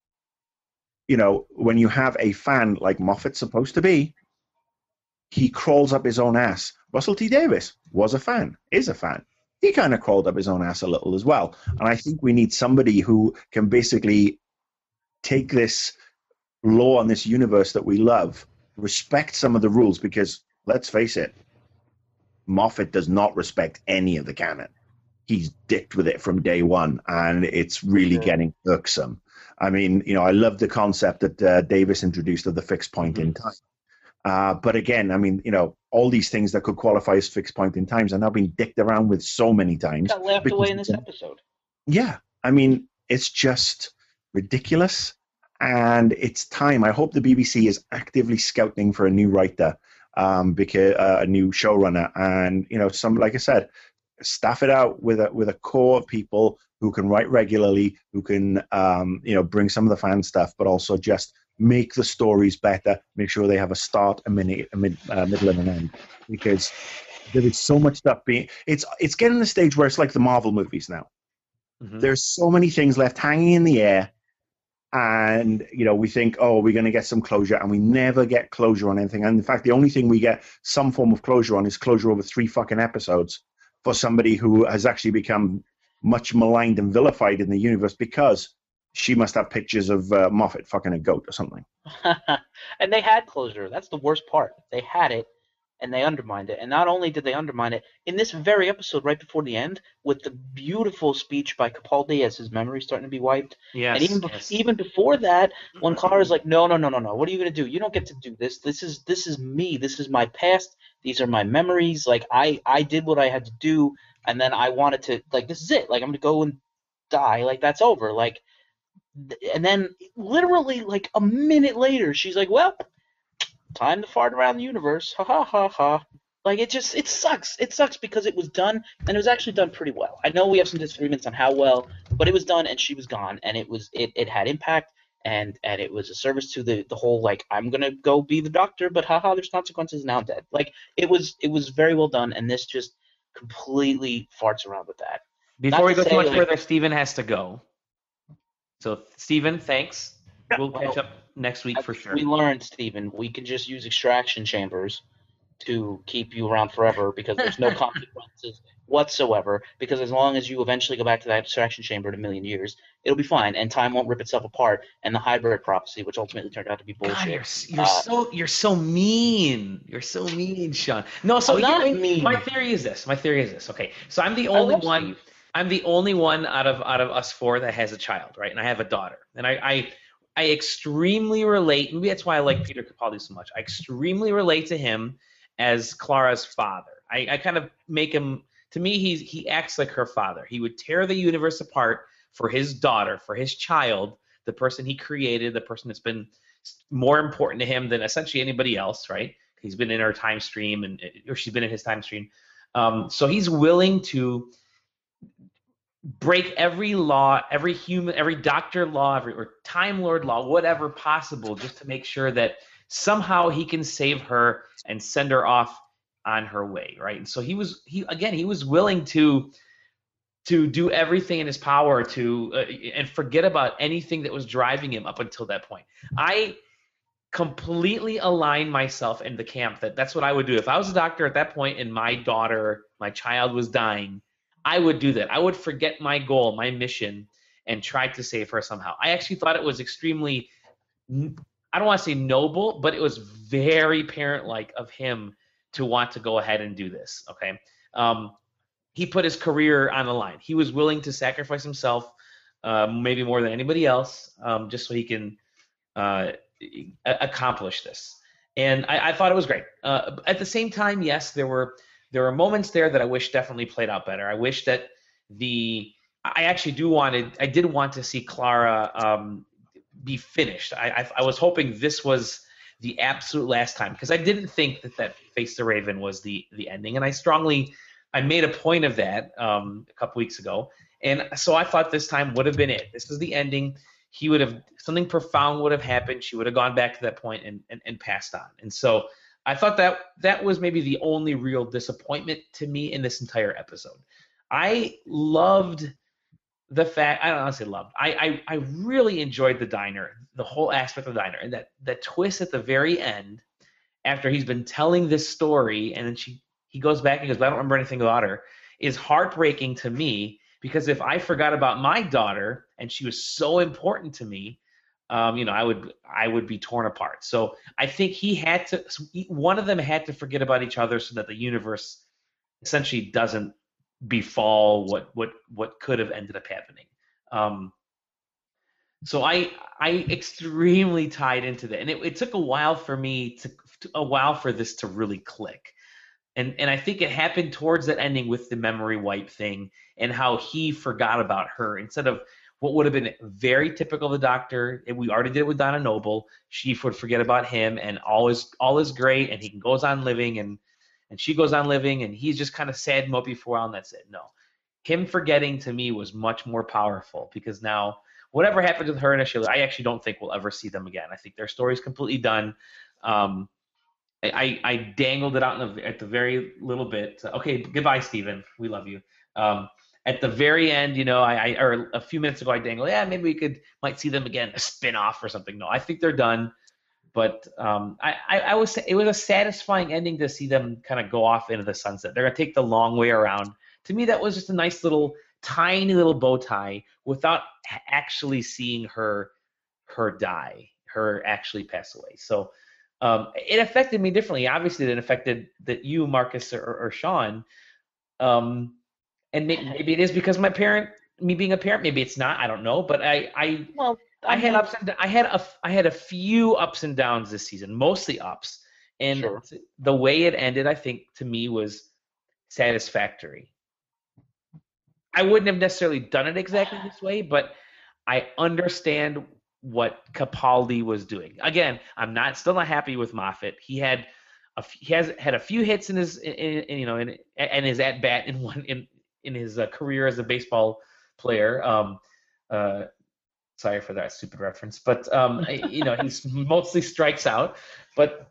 you know, when you have a fan like Moffat's supposed to be, he crawls up his own ass. Russell T Davies was a fan, is a fan. He kind of crawled up his own ass a little as well. And I think we need somebody who can basically take this law in this universe that we love, respect some of the rules, because let's face it, Moffat does not respect any of the canon. He's dicked with it from day one, and it's really yeah. getting irksome. I mean, you know, I love the concept that uh, Davis introduced of the fixed point mm-hmm. in time. Uh, but again, I mean, you know, all these things that could qualify as fixed point in times are now being dicked around with so many times. Got laughed away in this episode. Yeah, I mean, it's just ridiculous. And it's time. I hope the B B C is actively scouting for a new writer, um, because uh, a new showrunner, and you know, some like I said, staff it out with a with a core of people who can write regularly, who can um, you know bring some of the fan stuff, but also just make the stories better. Make sure they have a start, a minute, a mid, uh, middle, and an end, because there is so much stuff being. It's it's getting to the stage where it's like the Marvel movies now. Mm-hmm. There's so many things left hanging in the air. And, you know, we think, oh, we're going to get some closure, and we never get closure on anything. And in fact, the only thing we get some form of closure on is closure over three fucking episodes for somebody who has actually become much maligned and vilified in the universe because she must have pictures of uh, Moffat fucking a goat or something. And they had closure. That's the worst part. They had it, and they undermined it. And not only did they undermine it, in this very episode, right before the end, with the beautiful speech by Capaldi as his memory's starting to be wiped. Yes, and even yes. even before that, when Clara's like, no, no, no, no, no, what are you gonna do? You don't get to do this. This is this is me. This is my past. These are my memories. Like I I did what I had to do, and then I wanted to like this is it. Like I'm gonna go and die. Like that's over. Like, and then literally like a minute later, she's like, well. Time to fart around the universe. Ha ha ha ha. Like it just it sucks. It sucks because it was done and it was actually done pretty well. I know we have some disagreements on how well, but it was done and she was gone and it was it, it had impact and and it was a service to the the whole like I'm gonna go be the doctor, but haha, there's consequences now I'm dead. Like it was it was very well done and this just completely farts around with that. Before Not we to go too say, much like- further, Steven has to go. So Steven, thanks. We'll well, catch up next week for sure. We learned, Stephen, we can just use extraction chambers to keep you around forever because there's no consequences whatsoever. Because as long as you eventually go back to that extraction chamber in a million years, it'll be fine, and time won't rip itself apart. And the hybrid prophecy, which ultimately turned out to be bullshit. God, you're, you're uh, so you're so mean. You're so mean, Sean. No, so I'm not here- mean. My theory is this. My theory is this. Okay, so I'm the I only love one. Steve. I'm the only one out of out of us four that has a child, right? And I have a daughter, and I I, I extremely relate. Maybe that's why I like Peter Capaldi so much. I extremely relate to him as Clara's father. I, I kind of make him. To me, he's he acts like her father. He would tear the universe apart for his daughter, for his child, the person he created, the person that's been more important to him than essentially anybody else, right? He's been in her time stream, and or she's been in his time stream. Um, so he's willing to break every law, every human, every doctor law, every or Time Lord law, whatever possible, just to make sure that somehow he can save her and send her off on her way, right? And so he was, he again, he was willing to to do everything in his power to uh, and forget about anything that was driving him up until that point. I completely align myself in the camp that that's what I would do if I was a doctor at that point and my daughter, my child was dying. I would do that. I would forget my goal, my mission, and try to save her somehow. I actually thought it was extremely, I don't want to say noble, but it was very parent-like of him to want to go ahead and do this, okay? Um, he put his career on the line. He was willing to sacrifice himself, uh, maybe more than anybody else, um, just so he can uh, accomplish this. And I, I thought it was great. Uh, at the same time, yes, there were there were moments there that I wish definitely played out better. I wish that the I actually do wanted I did want to see Clara um, be finished. I, I I was hoping this was the absolute last time because I didn't think that that Face the Raven was the the ending, and I strongly I made a point of that um, a couple weeks ago, and so I thought this time would have been it. This was the ending. He would have something profound would have happened. She would have gone back to that point and, and, and passed on. And so I thought that that was maybe the only real disappointment to me in this entire episode. I loved the fact I don't want to say loved. I, I I really enjoyed the diner, the whole aspect of the diner, and that that twist at the very end, after he's been telling this story, and then she he goes back and goes, but I don't remember anything about her, is heartbreaking to me. Because if I forgot about my daughter and she was so important to me, um, you know, I would I would be torn apart. So I think he had to. One of them had to forget about each other so that the universe essentially doesn't befall what what what could have ended up happening. Um, so I I extremely tied into that, and it, it took a while for me to a while for this to really click. And and I think it happened towards that ending with the memory wipe thing and how he forgot about her instead of what would have been very typical of the Doctor. And we already did it with Donna Noble. She would forget about him and all is all is great and he goes on living and and she goes on living and he's just kind of sad and mopey for a while and that's it. No. Him forgetting to me was much more powerful because now whatever happened with her and Sheila, I actually don't think we'll ever see them again. I think their story's completely done. Um, I, I dangled it out in the, at the very little bit. Okay, goodbye, Steven. We love you. Um, at the very end, you know, I, I or a few minutes ago, I dangled, yeah, maybe we could might see them again, a spin-off or something. No, I think they're done. But um, I, I, I was it was a satisfying ending to see them kind of go off into the sunset. They're gonna take the long way around. To me, that was just a nice little, tiny little bow tie without actually seeing her her die, her actually pass away. So. Um, it affected me differently. Obviously, it affected that you, Marcus, or, or Sean. Um, and maybe, maybe it is because my parent, me being a parent, maybe it's not. I don't know. But I, I, Well, I, I had mean, ups and I had a I had a few ups and downs this season, mostly ups. And Sure. the way it ended, I think, to me was satisfactory. I wouldn't have necessarily done it exactly this way, but I understand what Capaldi was doing. Again, I'm not still not happy with Moffat. He had a, he has had a few hits in his in, in, you know in and his at bat in one in in his uh, career as a baseball player. Um, uh, sorry for that stupid reference, but um, you know he's mostly strikes out, but.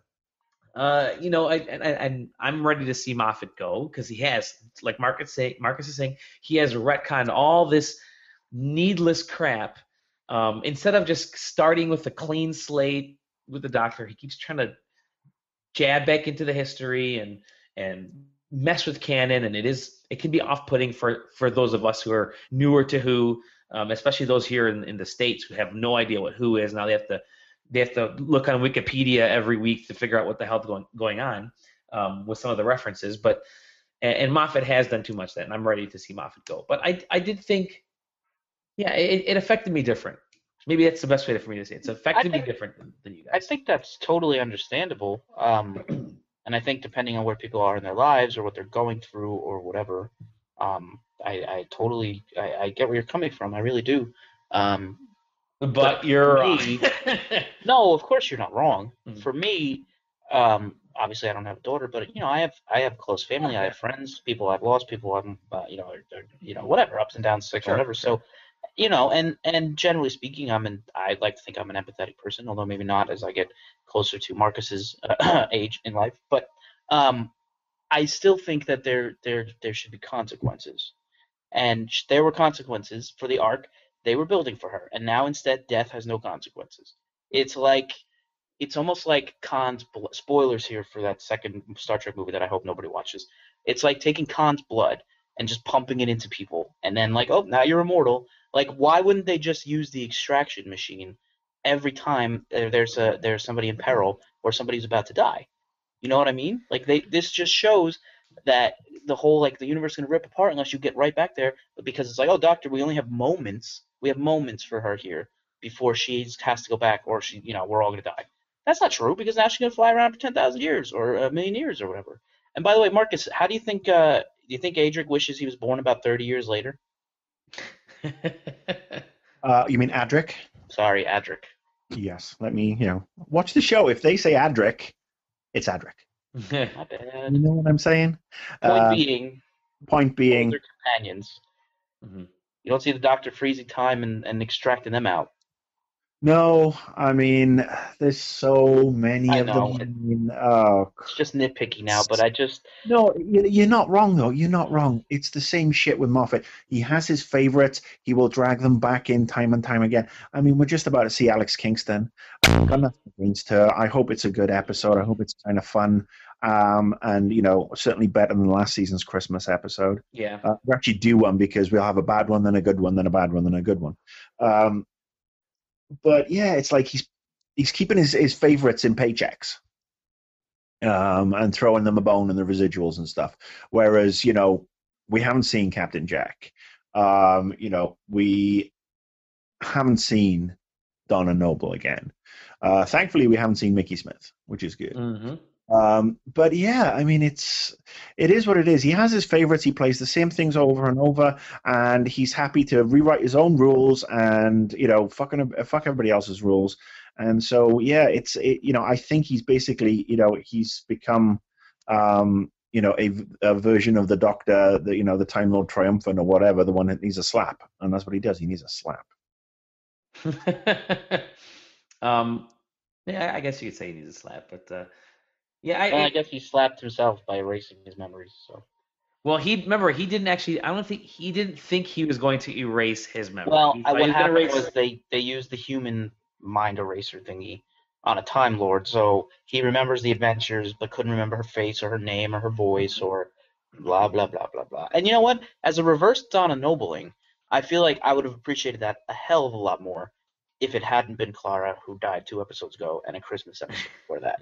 Uh, you know, I, I, I, I'm ready to see Moffat go because he has, like Marcus, say, Marcus is saying, he has retconned all this needless crap. Um, instead of just starting with a clean slate with the Doctor, he keeps trying to jab back into the history and and mess with canon, and it is it can be off-putting for for those of us who are newer to Who, um, especially those here in, in the States who have no idea what Who is. Now they have to. They have to look on Wikipedia every week to figure out what the hell's going going on um, with some of the references. But and, and Moffat has done too much of that, and I'm ready to see Moffat go. But I I did think, yeah, it, it affected me different. Maybe that's the best way for me to say it. It's affected think, me different than, than you guys. I think that's totally understandable. Um, and I think depending on where people are in their lives or what they're going through or whatever, um, I, I totally I, I get where you're coming from. I really do. Um, But, But you're for me- No, of course you're not wrong. Mhm. For me, um, obviously I don't have a daughter, but you know I have I have close family, I have friends, people I've lost, people I'm uh, you know are, are, you know whatever ups and downs, sick, Sure, whatever. sure. So you know, and and generally speaking, I'm an I like to think I'm an empathetic person, although maybe not as I get closer to Marcus's uh, age in life. But um, I still think that there there there should be consequences, and sh- there were consequences for the arc they were building for her, and now instead death has no consequences. It's like it's almost like Khan's bl- spoilers here for that second Star Trek movie that I hope nobody watches. It's like taking Khan's blood and just pumping it into people, and then like, oh, now you're immortal. Like, why wouldn't they just use the extraction machine every time there- there's a there's somebody in peril or somebody's about to die? You know what I mean? Like they this just shows that the whole like the universe is gonna rip apart unless you get right back there. But because it's like, oh, Doctor, we only have moments. We have moments for her here before she has to go back, or she, you know, we're all gonna die. That's not true because now she's gonna fly around for ten thousand years or a million years or whatever. And by the way, Marcus, how do you think? Uh, do you think Adric wishes he was born about thirty years later? Uh, you mean Adric? Sorry, Adric. Yes. Let me, you know, watch the show. If they say Adric, it's Adric. My bad. You know what I'm saying? Point Uh, being, point being, they're companions. Mhm. You don't see the Doctor freezing time and, and extracting them out. no. I mean, there's so many I of know. them. I mean, oh, It's just nitpicky now, but I just no, you- you're not wrong though. You're not wrong. It's the same shit with Moffat. He has his favorites. He will drag them back in time and time again. I mean, we're just about to see Alex Kingston. I've got nothing against her. I hope it's a good episode. I hope it's kind of fun. Um, and you know, certainly better than last season's Christmas episode. Yeah. Uh, we actually do one because we'll have a bad one, then a good one, then a bad one, then a good one. Um, but yeah, it's like he's he's keeping his, his favorites in paychecks. Um, and throwing them a bone in the residuals and stuff. Whereas, you know, we haven't seen Captain Jack. Um, you know, we haven't seen Donna Noble again. Uh, thankfully, we haven't seen Mickey Smith, which is good. Mhm. Um, but yeah, I mean, it's it is what it is. He has his favorites. He plays the same things over and over, and he's happy to rewrite his own rules and you know, fucking fuck everybody else's rules. And so yeah, it's it, you know, I think he's basically you know he's become um, you know a, a version of the Doctor, the you know the Time Lord Triumphant or whatever, the one that needs a slap, and that's what he does. He needs a slap. um, yeah, I guess you could say he needs a slap, but uh, yeah, I, well, I I guess he slapped himself by erasing his memories. So well, he remember he didn't actually. I don't think he didn't think he was going to erase his memory. well, He I, thought he what was gonna happened erase- was they they used the human mind eraser thingy on a Time Lord, so he remembers the adventures but couldn't remember her face or her name or her voice or blah blah blah blah blah. And you know what? As a reverse Donna Nobling, I feel like I would have appreciated that a hell of a lot more if it hadn't been Clara, who died two episodes ago, and a Christmas episode before that.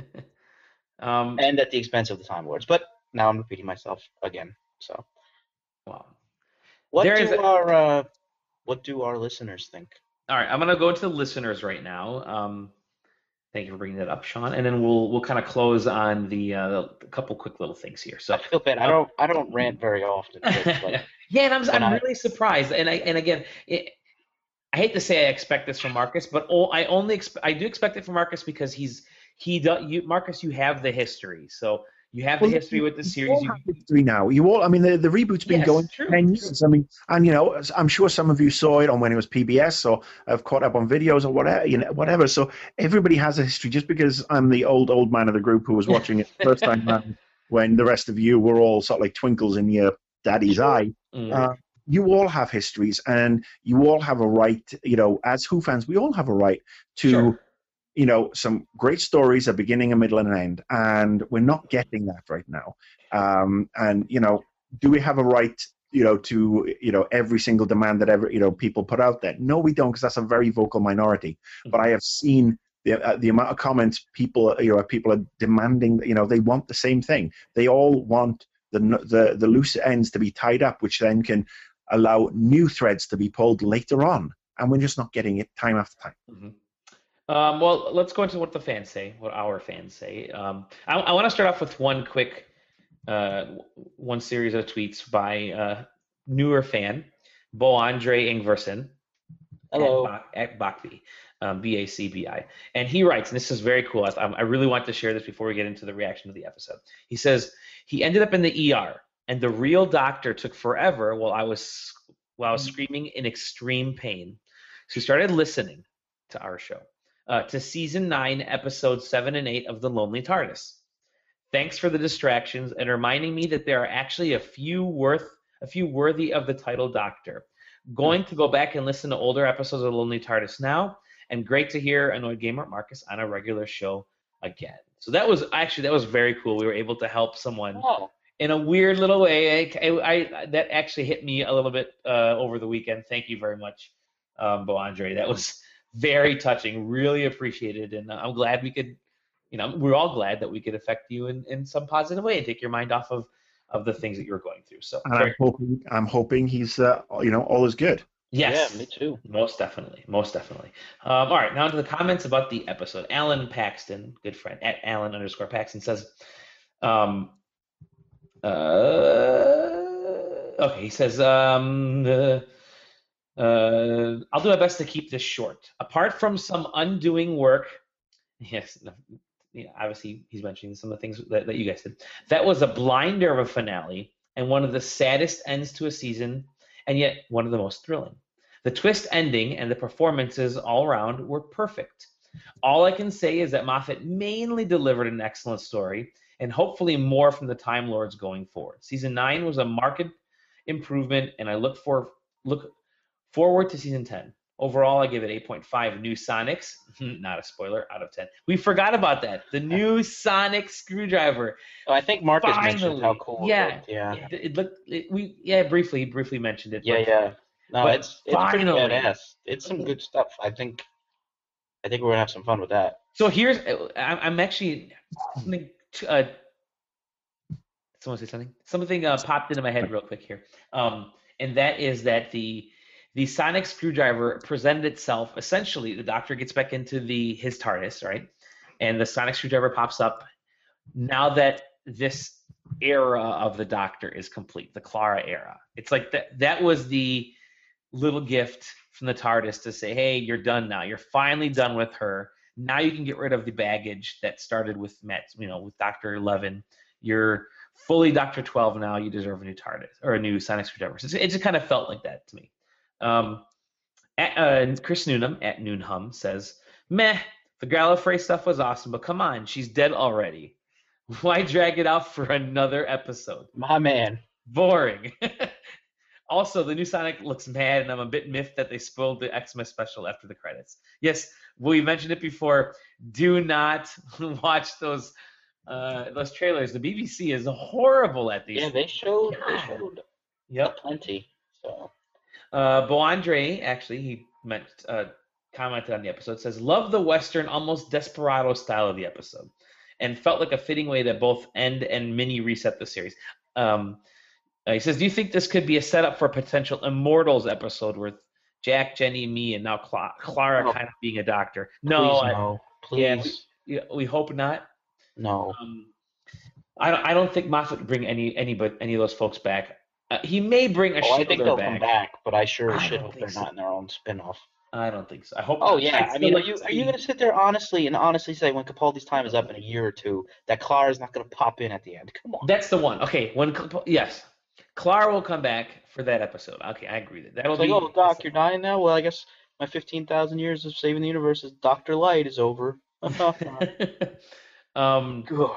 um, and at the expense of the Time Lords. But now I'm repeating myself again. So, wow. what There do is a- our uh, what do our listeners think? All right, I'm gonna go to the listeners right now. Um, thank you for bringing that up, Sean, and then we'll we'll kind of close on the uh, a couple quick little things here. So I feel bad. I don't I don't rant very often. But, like, yeah, and I'm when I'm I- really surprised, and I and again, it, I hate to say I expect this from Marcus, but all, I only exp- I do expect it from Marcus because he's he does you Marcus. You have the history, so you have the Well, history with the You series. all You, have history now. You all, I mean, the, the reboot's been Yes, going true, for ten true. years. I mean, and you know, I'm sure some of you saw it on when it was P B S, or have caught up on videos or whatever. You know, whatever. So everybody has a history. Just because I'm the old old man of the group who was watching it the first time round, when the rest of you were all sort of like twinkles in your daddy's eye. Mm. Uh, you all have histories, and you all have a right. You know, as Who fans, we all have a right to. Sure. You know, some great stories, a beginning, a middle, and an end, and we're not getting that right now. Um, and you know, do we have a right, you know, to you know every single demand that ever you know people put out there? No, we don't, because that's a very vocal minority. But I have seen the uh, the amount of comments people, you know, people are demanding. You know, they want the same thing. They all want the the the loose ends to be tied up, which then can allow new threads to be pulled later on. And we're just not getting it time after time. Mhm. Um, well, let's go into what the fans say, what our fans say. Um, I, I want to start off with one quick, uh, one series of tweets by uh, newer fan, Bo Andre Ingverson. Hello. At, Bach, at Bacbi, um, B A C B I. And he writes, and this is very cool. I, I really want to share this before we get into the reaction to the episode. He says, he ended up in the E R, and the real doctor took forever while I was while I was screaming in extreme pain. So he started listening to our show. Uh, to season nine, episodes seven and eight of The Lonely TARDIS. Thanks for the distractions and reminding me that there are actually a few worth, a few worthy of the title Doctor. Going to go back and listen to older episodes of The Lonely TARDIS now, and great to hear Annoyed Gamer Marcus on a regular show again. So that was actually that was very cool. We were able to help someone Oh, in a weird little way. I, I, I that actually hit me a little bit uh, over the weekend. Thank you very much, um, Bo Andre. That was very touching, really appreciated, and I'm glad we could, you know, we're all glad that we could affect you in, in some positive way and take your mind off of, of the things that you were going through. So, And I'm very, hoping, I'm hoping he's, uh, you know, all is good. yes, yeah, me too. most definitely, most definitely. Um, all right, now to the comments about the episode. Alan Paxton, good friend, at Alan underscore Paxton says, um, uh, okay, he says, um, uh, Uh, I'll do my best to keep this short. Apart from some undoing work, yes, no, yeah, obviously he's mentioning some of the things that, that you guys did. That was a blinder of a finale and one of the saddest ends to a season, and yet one of the most thrilling. The twist ending and the performances all around were perfect. All I can say is that Moffat mainly delivered an excellent story, and hopefully more from the Time Lords going forward. Season nine was a marked improvement, and I look for look. Forward to season ten. Overall, I give it eight point five new Sonics. Not a spoiler, out of ten. We forgot about that. The new Sonic screwdriver. Oh, I think Marcus Finally. mentioned how cool Yeah. it looked. Yeah. It, it looked. It, we yeah briefly briefly mentioned it. Yeah, but- yeah. No, but it's it's pretty finally. badass. It's some good stuff. I think I think we're gonna have some fun with that. So here's. I'm, I'm actually. Something. Uh, someone say something. Something uh, popped into my head real quick here. Um, and that is that the. The sonic screwdriver presented itself. Essentially, the Doctor gets back into the his TARDIS, right? And the sonic screwdriver pops up. Now that this era of the Doctor is complete, the Clara era, it's like that. That was the little gift from the TARDIS to say, "Hey, you're done now. You're finally done with her. Now you can get rid of the baggage that started with Matt, you know, with Doctor Eleven. You're fully Doctor Twelve now. You deserve a new TARDIS or a new sonic screwdriver." So it just kind of felt like that to me. Um, at, uh, Chris Noonham at Noonhum says, "Meh, the Gallifrey stuff was awesome, but come on, she's dead already. Why drag it out for another episode? My man. Boring." Also, the new Sonic looks mad, and I'm a bit miffed that they spoiled the Xmas special after the credits. Yes, we mentioned it before. Do not watch those uh, those trailers. The B B C is horrible at these. Yeah, they showed they God. showed Yep. plenty. So Uh, Bo Andre, actually, he meant uh, commented on the episode. It says, love the Western, almost desperado style of the episode, and felt like a fitting way to both end and mini reset the series. Um, uh, he says, do you think this could be a setup for a potential Immortals episode with Jack, Jenny, me, and now Cla- Clara Oh. kind of being a doctor? No, Please, I, no. yeah, Please. we, yeah, we hope not. No. Um, I don't, I don't think Moffat would bring any any but any of those folks back. Uh, he may bring a Oh, I think Shielder they'll back. come back, but I sure I as shit don't hope think they're so. not in their own spin-off. I don't think so. I hope. Oh not. yeah, I'd I still mean, are like you to are you see- gonna sit there honestly and honestly say when Capaldi's time is up in a year or two that Clara's not gonna pop in at the end? Come on. That's the one. Okay, when Cl- yes, Clara will come back for that episode. Okay, I agree that that'll It's like, be. oh Doc, you're dying now. Well, I guess my fifteen thousand years of saving the universe as Doctor Light is over. um, Ugh.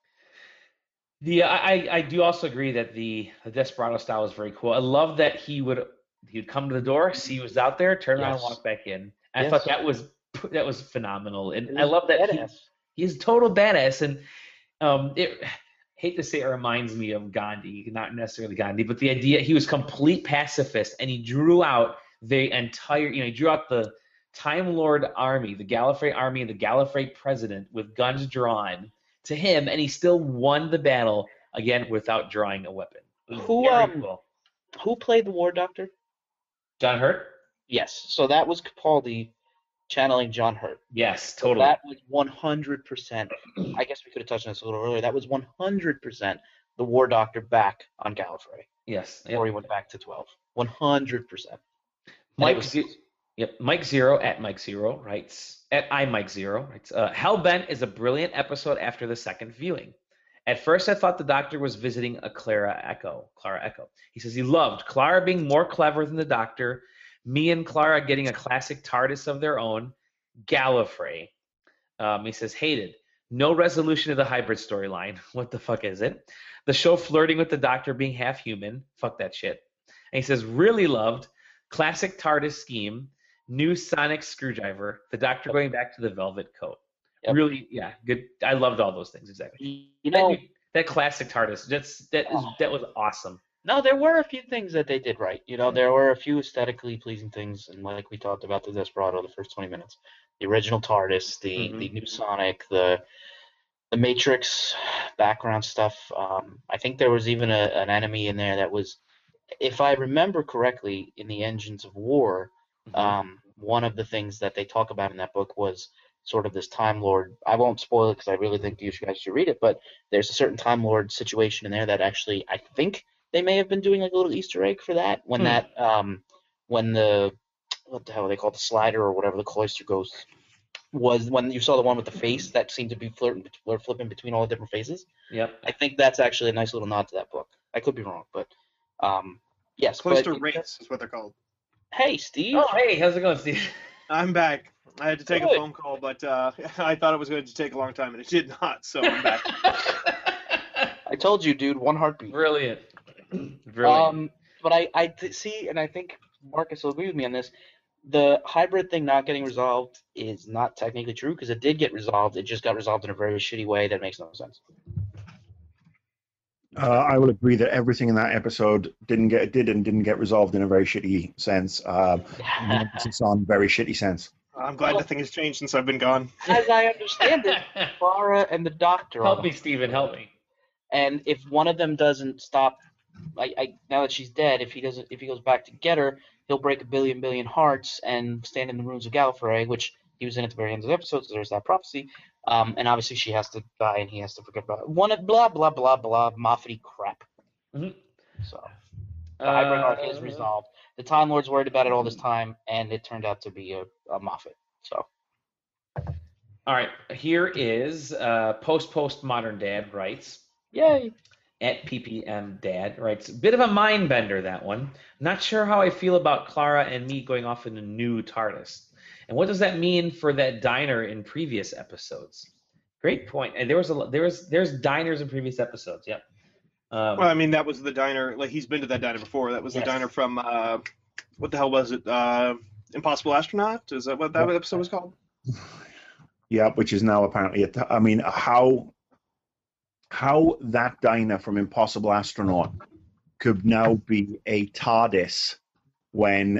the I I do also agree that the the Desperado style is very cool. I love that he would he would come to the door, see who's out there, turn around, and Yes. walk back in. I Yes. thought that was that was phenomenal, and It I was love that he, badass. he's a total badass. And um, it hate to say it reminds me of Gandhi, not necessarily Gandhi, but the idea he was complete pacifist, and he drew out the entire, you know, he drew out the Time Lord army, the Gallifrey army, and the Gallifrey president with guns drawn to him, and he still won the battle again without drawing a weapon. It was Who, very um, cool. Who played the War Doctor? John Hurt? Yes, so that was Capaldi channeling John Hurt. Yes, So totally. that was one hundred percent. I guess we could have touched on this a little earlier. That was one hundred percent the War Doctor back on Gallifrey yes. Yep. before he went back to twelve. one hundred percent. Mike, was- Ze- yep, Mike Zero at Mike Zero writes at I Mike Zero writes. Uh, Hellbent is a brilliant episode after the second viewing. At first, I thought the Doctor was visiting a Clara Echo. Clara Echo. He says he loved Clara being more clever than the Doctor. Me and Clara getting a classic TARDIS of their own. Gallifrey. Um, he says hated. No resolution of the hybrid storyline. What the fuck is it? The show flirting with the Doctor being half human. Fuck that shit. And he says really loved. Classic TARDIS scheme, new sonic screwdriver, the Doctor going back to the velvet coat. Yep. Really, yeah, good. I loved all those things exactly. You know, that, that classic TARDIS, that's that is that was awesome. no, there were a few things that they did right. You know, there were a few aesthetically pleasing things, and like we talked about the Desperado, the first twenty minutes, the original TARDIS, the Mhm. the new Sonic, the the Matrix background stuff. Um, I think there was even a, an enemy in there that was, if I remember correctly, in the Engines of War. Um, one of the things that they talk about in that book was sort of this Time Lord. I won't spoil it because I really think you guys should read it, but there's a certain Time Lord situation in there that actually I think they may have been doing like a little Easter egg for that when Hmm. that um, when the what the hell are they called, the slider or whatever, the cloister ghost was, when you saw the one with the face that seemed to be flirting or flipping between all the different faces. Yep. I think that's actually a nice little nod to that book. I could be wrong, but um, yes. Cloister but, Wraiths is what they're called. Hey, Steve. Oh, hey, how's it going, Steve? I'm back. I had to take Good. a phone call, but uh, I thought it was going to take a long time, and it did not. So I'm back. I told you, dude. One heartbeat. Brilliant. Brilliant. Um, but I, I th- see, and I think Marcus will agree with me on this. The hybrid thing not getting resolved is not technically true because it did get resolved. It just got resolved in a very shitty way that makes no sense. Uh, I will agree that everything in that episode didn't get did and didn't get resolved in a very shitty sense. Um, it's on very shitty sense. I'm glad nothing has changed since I've been gone. As I understand it, Clara and the Doctor are help the me, Steven, help me. And if one of them doesn't stop, I, I now that she's dead, if he doesn't, if he goes back to get her, he'll break a billion billion hearts and stand in the ruins of Gallifrey, which he was in at the very end of the episode. So there's that prophecy. Um, and obviously she has to die, and he has to forget about it. One of blah blah blah blah Moffat crap. Mhm. So the hybrid arc is Uh, resolved. The Time Lord's worried about it all this time, and it turned out to be a, a Moffat. So All right, here is uh, post post modern dad writes yay. at P P M Dad writes, bit of a mind bender, that one. Not sure how I feel about Clara and me going off in a new TARDIS. And what does that mean for that diner in previous episodes? Great point. And there was a there was there's diners in previous episodes. Yep. Um, Well, I mean, that was the diner. Like he's been to that diner before. That was Yes. the diner from uh, what the hell was it? Uh, Impossible Astronaut? Is that what that Yeah. episode was called? Yeah, which is now apparently. A t- I mean, how how that diner from Impossible Astronaut could now be a TARDIS when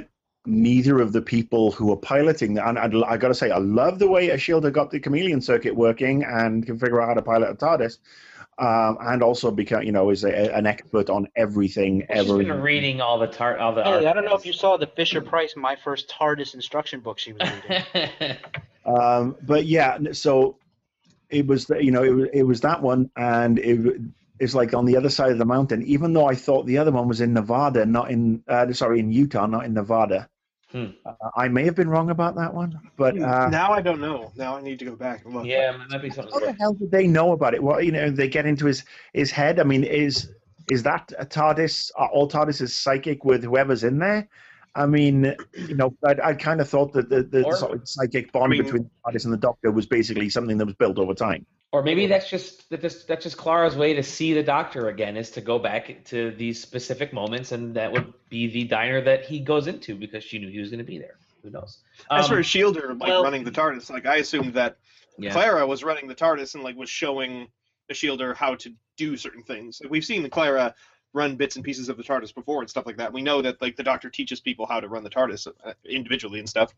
neither of the people who are piloting, and I, I got to say, I love the way Ashilda got the chameleon circuit working and can figure out how to pilot a TARDIS, um, and also become, you know, is a, an expert on everything She's ever. been reading all the tar- all the. Hey, I don't know if you saw the Fisher Price My First TARDIS instruction book she was reading. um, but yeah, so it was, the, you know, it was, it was that one, and it. It's like on the other side of the mountain, even though I thought the other one was in Nevada, not in, uh, sorry, in Utah, not in Nevada. Hmm. Uh, I may have been wrong about that one, but uh, now I don't know. Now I need to go back and look. Yeah, might be something. how the hell did they know about it? Well, you know, they get into his his head. I mean, is is that a TARDIS? Are all TARDIS is psychic with whoever's in there? I mean, you know, I, I kind of thought that the, the, Or- the sort of psychic bond I mean- between the TARDIS and the Doctor was basically something that was built over time. Or maybe that's just that just that's just Clara's way to see the Doctor again, is to go back to these specific moments, and that would be the diner that he goes into because she knew he was going to be there. Who knows? As for Um, Shielder, like well- running the TARDIS, like I assumed that yeah. Clara was running the TARDIS and like was showing the Shielder how to do certain things. Like, we've seen Clara run bits and pieces of the TARDIS before and stuff like that. We know that like the Doctor teaches people how to run the TARDIS uh, individually and stuff.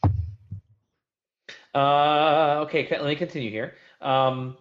Uh, okay, let me continue here. Um,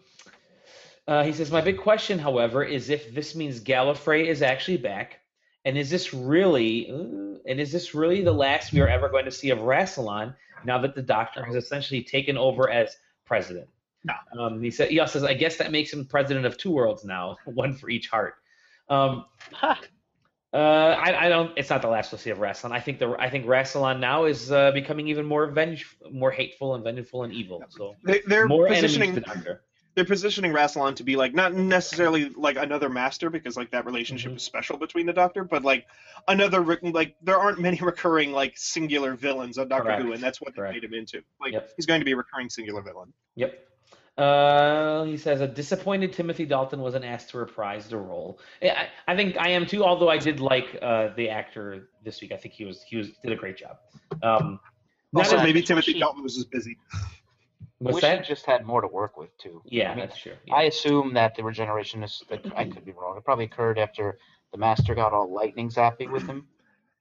uh, he says, my big question, however, is if this means Gallifrey is actually back, and is this really, uh, and is this really the last we are ever going to see of Rassilon now that the Doctor has essentially taken over as president? No. Um, he said, he also says, I guess that makes him president of two worlds now, one for each heart. Um, Ha! uh, I, I don't. It's not the last we'll see of Rassilon. I think the I think Rassilon now is uh, becoming even more venge, more hateful and vengeful and evil. So They, they're more positioning enemies to Doctor. they're positioning Rassilon to be like not necessarily like another master because like that relationship Mhm. is special between the Doctor, but like another re- like there aren't many recurring like singular villains on Doctor Correct. Who, and that's what Correct. they made him into. Like Yep. he's going to be a recurring singular villain. Yep. Uh, he says a disappointed Timothy Dalton wasn't asked to reprise the role. I, I think I am too. Although I did like uh, the actor this week. I think he was he was did a great job. Um, not Also, as- maybe as- Timothy she- Dalton was just busy. what's Wish that? he just had more to work with too. Yeah, I mean, that's true. Yeah. I assume that the regeneration is. Like, I could be wrong. It probably occurred after the Master got all lightning zappy with him.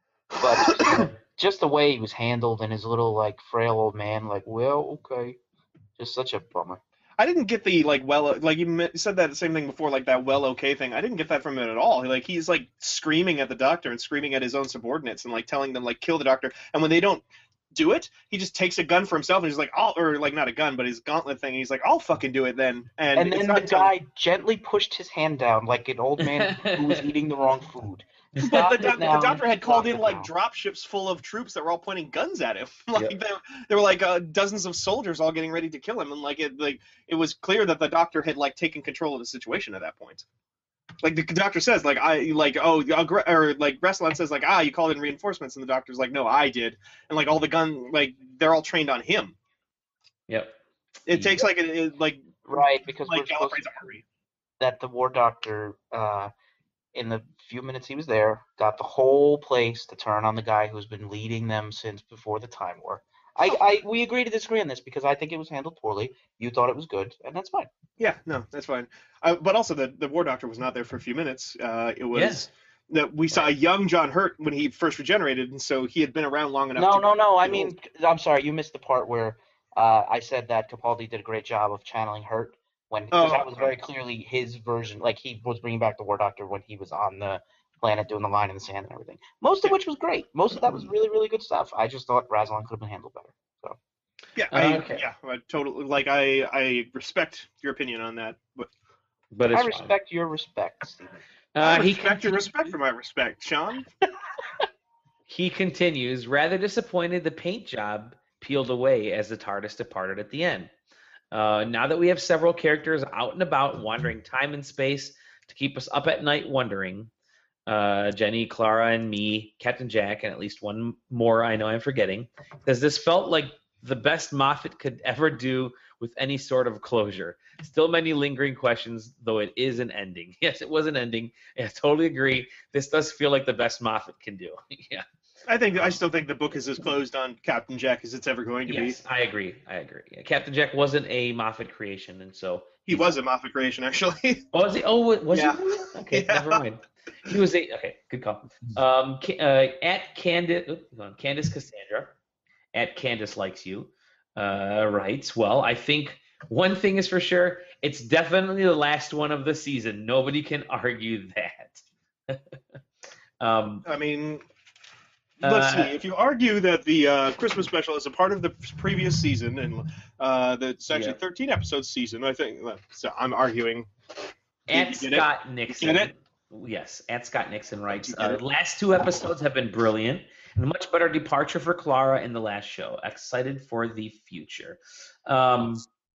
But you know, just the way he was handled and his little like frail old man, like, well, okay, just such a bummer. I didn't get the like well like you me- said that same thing before like that well okay thing. I didn't get that from it at all. Like he's like screaming at the Doctor and screaming at his own subordinates and like telling them like kill the Doctor. And when they don't do it, he just takes a gun for himself and he's like I'll or like not a gun but his gauntlet thing. And he's like I'll fucking do it then. And, And it's then not the until- guy gently pushed his hand down like an old man who was eating the wrong food. But Stop the, it doc- now. the Doctor had called Stop in it like now. drop ships full of troops that were all pointing guns at him. like Yep. there, there were like uh, dozens of soldiers all getting ready to kill him, and like it like it was clear that the Doctor had like taken control of the situation at that point. Like the Doctor says, like I like oh Aggre- or like Rassilon says like ah you called in reinforcements, and the Doctor's like no I did, and like all the gun like they're all trained on him. Yep. It takes like a, it, like Right, because like we're supposed Gallifrey's to army. that the War Doctor, uh, in the few minutes he was there, got the whole place to turn on the guy who's been leading them since before the Time War. I, I we agree to disagree on this because I think it was handled poorly. You thought it was good, and that's fine. Yeah, no, that's fine. Uh, but also, the the War Doctor was not there for a few minutes. Uh, it was Yes. that we saw a young John Hurt when he first regenerated, and so he had been around long enough. No, to no, no. I mean, I'm sorry, you missed the part where uh, I said that Capaldi did a great job of channeling Hurt when because Oh, that was very clearly his version. Like he was bringing back the War Doctor when he was on the planet doing the line in the sand and everything. Most of which was great. Most of that was really, really good stuff. I just thought Rassilon could have been handled better. So. Yeah, I, Okay. yeah, I totally. Like I, I respect your opinion on that, but But it's I fine. respect your respect, Stephen. Uh, I he respect your continu- respect for my respect, Sean. He continues, rather disappointed the paint job peeled away as the TARDIS departed at the end. Uh, now that we have several characters out and about wandering time and space to keep us up at night wondering, uh, Jenny, Clara, and me, Captain Jack, and at least one more I know I'm forgetting, says this felt like the best Moffat could ever do with any sort of closure. Still many lingering questions, though it is an ending. Yes, it was an ending. I totally agree. This does feel like the best Moffat can do. Yeah. I think I still think the book is as closed on Captain Jack as it's ever going to Yes, be. I agree. I agree. Yeah, Captain Jack wasn't a Moffat creation, and so He was a Moffat creation, actually. oh, was he? Oh, was Yeah. he? Okay, Yeah. never mind. He was a okay. Good call. Um, Ca- uh, at Candace, oops, hold on, Candace Cassandra, at Candace likes you, uh, writes. Well, I think one thing is for sure. It's definitely the last one of the season. Nobody can argue that. um, I mean, let's Uh, see. If you argue that the uh, Christmas special is a part of the previous season and uh, that it's actually Yeah. thirteen episode season, I think so. I'm arguing. at You get it? Scott Nixon. Get it? Yes, at Scott Nixon writes, You get uh, it? last two episodes have been brilliant and a much better departure for Clara in the last show. Excited for the future. Um,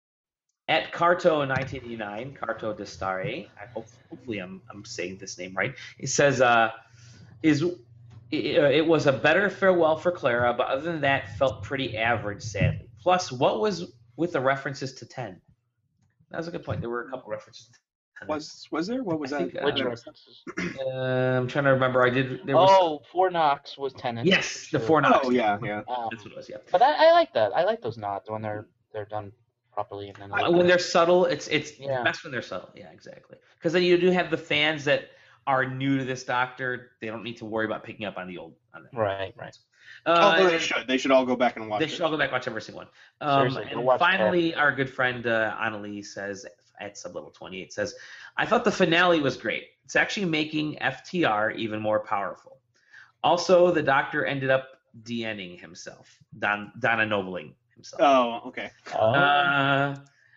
at Carto nineteen eighty-nine, Carto Destare, I hope, hopefully I'm, I'm saying this name right. It says, uh, is it, it was a better farewell for Clara, but other than that, felt pretty average, sadly. Plus, what was with the references to ten? That was a good point. There were a couple references to ten. Was was there? What was I that? think, Which uh, references? Uh, I'm trying to remember. I did. There was, Oh, Four Knox was Tennant. yes, for the sure. four knocks. Oh yeah, yeah. Um, That's what it was. Yeah. but I, I like that. I like those nods when they're they're done properly and then Uh, when they're subtle, it's it's Yeah. best when they're subtle. Yeah, exactly. Because then you do have the fans that are new to this Doctor. They don't need to worry about picking up on the old. On the, right, right. Uh, Although they and- should. They should all go back and watch They it. should all go back and watch every single one. Um, Seriously, go and watch finally, our good friend uh, Annalie says at sublevel twenty-eight says, "I thought the finale was great. It's actually making F T R even more powerful. Also, the Doctor ended up DNing himself, Don Donna Nobling himself. Oh, okay. Oh, Uh,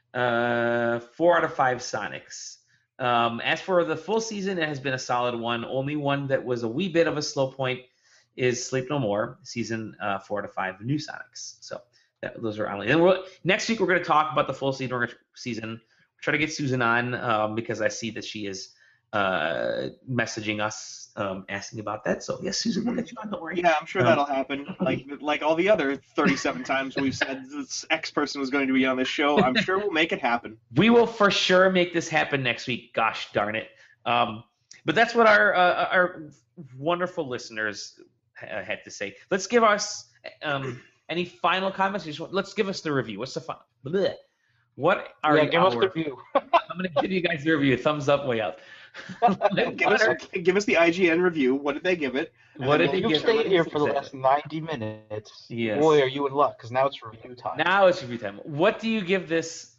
uh, four out of five Sonics. Um, as for the full season, it has been a solid one. Only one that was a wee bit of a slow point is Sleep No More, season uh, four out of five New Sonics. So that, those are only. And we'll, next week we're going to talk about the full season. We're gonna, season. Try to get Susan on um, because I see that she is uh, messaging us, um, asking about that. So yes, Susan, we'll get you on. Don't worry. Yeah, I'm sure Um, that'll happen. Like like all the other thirty-seven times we've said this X person was going to be on this show, I'm sure we'll make it happen. We will for sure make this happen next week. Gosh darn it! Um, but that's what our uh, our wonderful listeners uh, had to say. Let's give us um, any final comments. Just want- Let's give us the review. What's the fun? Bleh. What are yeah, give us our- the view. I'm going to give you guys the review. Thumbs up, way up. Give us give us the I G N review. What did they give it? What did And they If give you it? stayed here for the Exactly. last ninety minutes, Yes. boy, are you in luck, because now it's review time. Now it's review time. What do you give this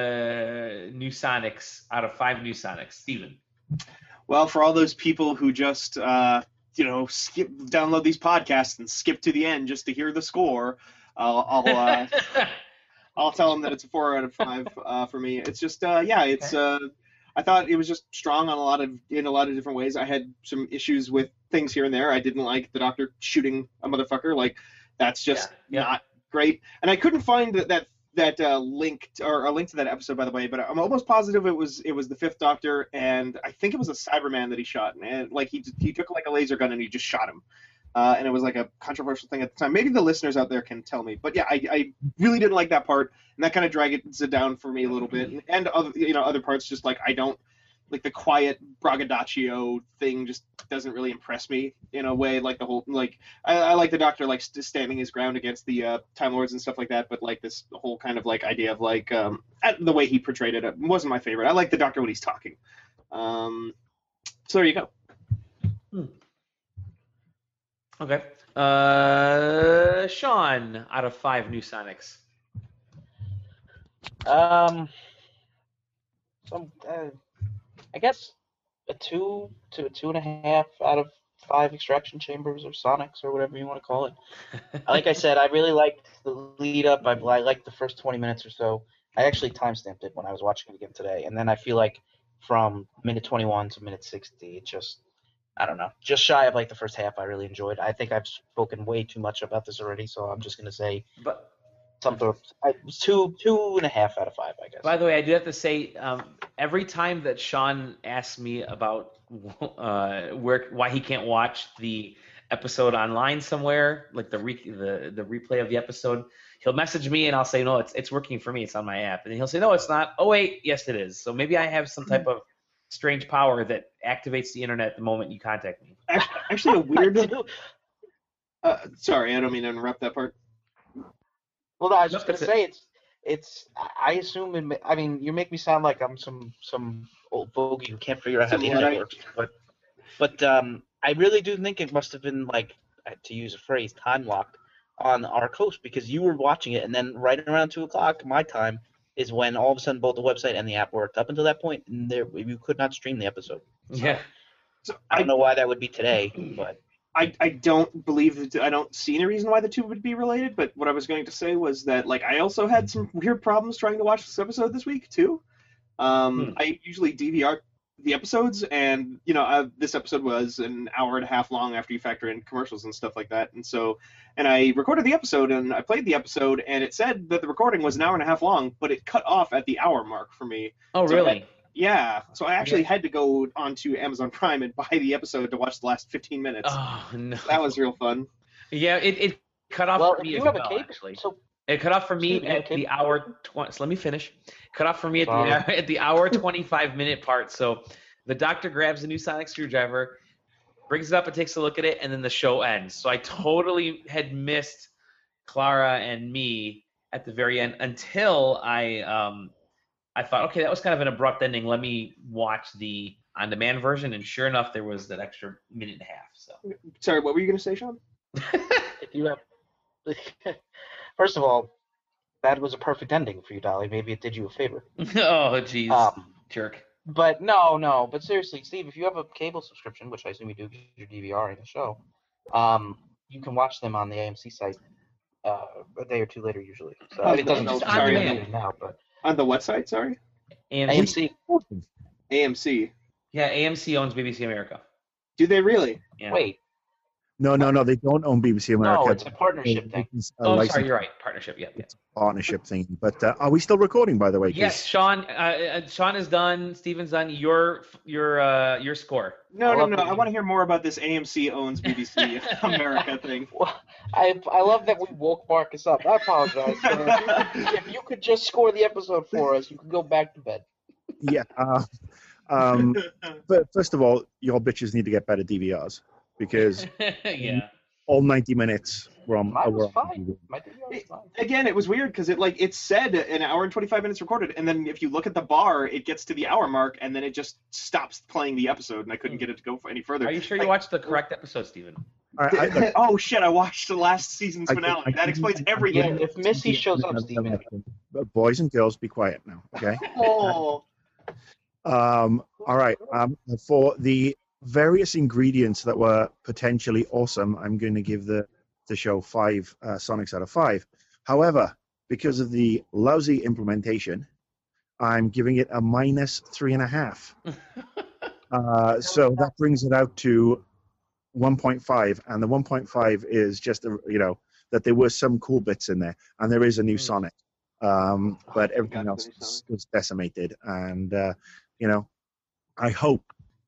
uh, New Sonics out of five New Sonics, Steven? Well, for all those people who just uh, you know skip download these podcasts and skip to the end just to hear the score, I'll I'll, uh, I'll tell them that it's a four out of five uh, for me. It's just uh, yeah, it's. Uh, I thought it was just strong on a lot of in a lot of different ways. I had some issues with things here and there. I didn't like the Doctor shooting a motherfucker. Like that's just Yeah, yeah. not great. And I couldn't find that that that uh, link to, or a link to that episode, by the way. But I'm almost positive it was it was the Fifth Doctor, and I think it was a Cyberman that he shot. And like he he took like a laser gun and he just shot him. Uh, and it was like a controversial thing at the time. Maybe the listeners out there can tell me. But yeah, I, I really didn't like that part, and that kind of drags it down for me a little bit. And, and other you know other parts just like I don't like the quiet braggadocio thing just doesn't really impress me in a way. Like the whole like I, I like the Doctor like st- standing his ground against the uh, Time Lords and stuff like that. But like this whole kind of like idea of like um, the way he portrayed it, it wasn't my favorite. I like the Doctor when he's talking. Um, so there you go. Hmm. Okay. Uh, Sean, out of five New Sonics. Um, some, uh, I guess a two to a two and a half out of five extraction chambers or Sonics or whatever you want to call it. Like I said, I really liked the lead up. I, I liked the first twenty minutes or so. I actually timestamped it when I was watching it again today, and then I feel like from minute twenty-one to minute sixty, it just I don't know, just shy of like the first half. I really enjoyed. I think I've spoken way too much about this already, so I'm just gonna say But something. I, two two and a half out of five, I guess. by the way, I do have to say, um, every time that Sean asks me about uh, where why he can't watch the episode online somewhere, like the re- the the replay of the episode, he'll message me and I'll say, no, it's it's working for me. It's on my app, and then he'll say, no, it's not. Oh wait, yes, it is. So maybe I have some type of strange power that activates the internet the moment you contact me. Actually, actually a weird. I do. Uh, sorry, I don't mean to interrupt that part. Well, no, I was No, just gonna that's say it's it's. I assume. It, ma- I mean, you make me sound like I'm some some old bogey who can't figure out how Some the internet Luddite. works. But But um, I really do think it must have been, like, to use a phrase, time locked on our coast, because you were watching it, and then right around two o'clock my time is when all of a sudden both the website and the app worked. Up until that point, and there you could not stream the episode. So, Yeah. So I don't I, know why that would be today, but I, I don't believe that I don't see any reason why the two would be related. But what I was going to say was that like I also had some weird problems trying to watch this episode this week too. Um, Hmm. I usually D V R the episodes, and you know uh, this episode was an hour and a half long after you factor in commercials and stuff like that. And so, and I recorded the episode and I played the episode, and it said that the recording was an hour and a half long, but it cut off at the hour mark for me. Oh, So really? Yeah, so I actually Yeah. had to go onto Amazon Prime and buy the episode to watch the last fifteen minutes. Oh no. That was real fun. Yeah, it, it cut off well, for if me you as have well, a cape, actually. so It cut off for me Steve, you have at a the cape? hour twenty. So let me finish. Cut off for me at the Sorry. hour, at the hour twenty-five minute part. So the doctor grabs a new sonic screwdriver, brings it up and takes a look at it, and then the show ends. So I totally had missed Clara and me at the very end until I um I thought, okay, that was kind of an abrupt ending. Let me watch the on-demand version, and sure enough, there was that extra minute and a half. So Sorry, what were you going to say, Sean? if you have, first of all, that was a perfect ending for you, Dolly. Maybe it did you a favor. oh jeez, Um, jerk. But no, no. But seriously, Steve, if you have a cable subscription, which I assume you do because you're DVRing the show, um, you can watch them on the A M C site uh, a day or two later usually. So Oh, it doesn't no, just sorry. on now, but On the what site? Sorry, A M C. A M C. A M C. Yeah, A M C owns B B C America. Do they really? Yeah. Wait, No, no, no. They don't own B B C America. no, it's a partnership thing. It's a Oh, license sorry, you're right. Partnership. Yeah. yeah. partnership thing. But uh, are we still recording, by the way? 'Cause- Yes, Sean. Uh, uh, Sean is done. Steven's done. Your your uh, your score. No, I no, love no. that I you- want to hear more about this A M C owns B B C America thing. Well, I I love that we woke Marcus up. I apologize. Uh, if, you could, if you could just score the episode for us, you could go back to bed. Yeah. Uh, um, but first of all, your bitches need to get better D V Rs because yeah. all ninety minutes were on. Mine was were on fine. My D V R was fine. Again, it was weird because it like it said an hour and twenty-five minutes recorded, and then if you look at the bar, it gets to the hour mark, and then it just stops playing the episode, and I couldn't get it to go any further. Are you sure you Like, watched the correct episode, Steven? I, I, look, oh shit! I watched the last season's I- finale. I- that explains I- everything. Yeah, if Missy shows up, Steven. Boys and girls, be quiet now, okay? Oh, Um, all right. Um, for the various ingredients that were potentially awesome, I'm going to give the, the show five uh, Sonics out of five. However, because of the lousy implementation, I'm giving it a minus three and a half. uh, so that brings it out to one point five, and the one point five is just, a, you know, that there were some cool bits in there, and there is a new Mm. Sonic. Um, but Oh, everything God, else the new was, was decimated, and uh, you know, I hope,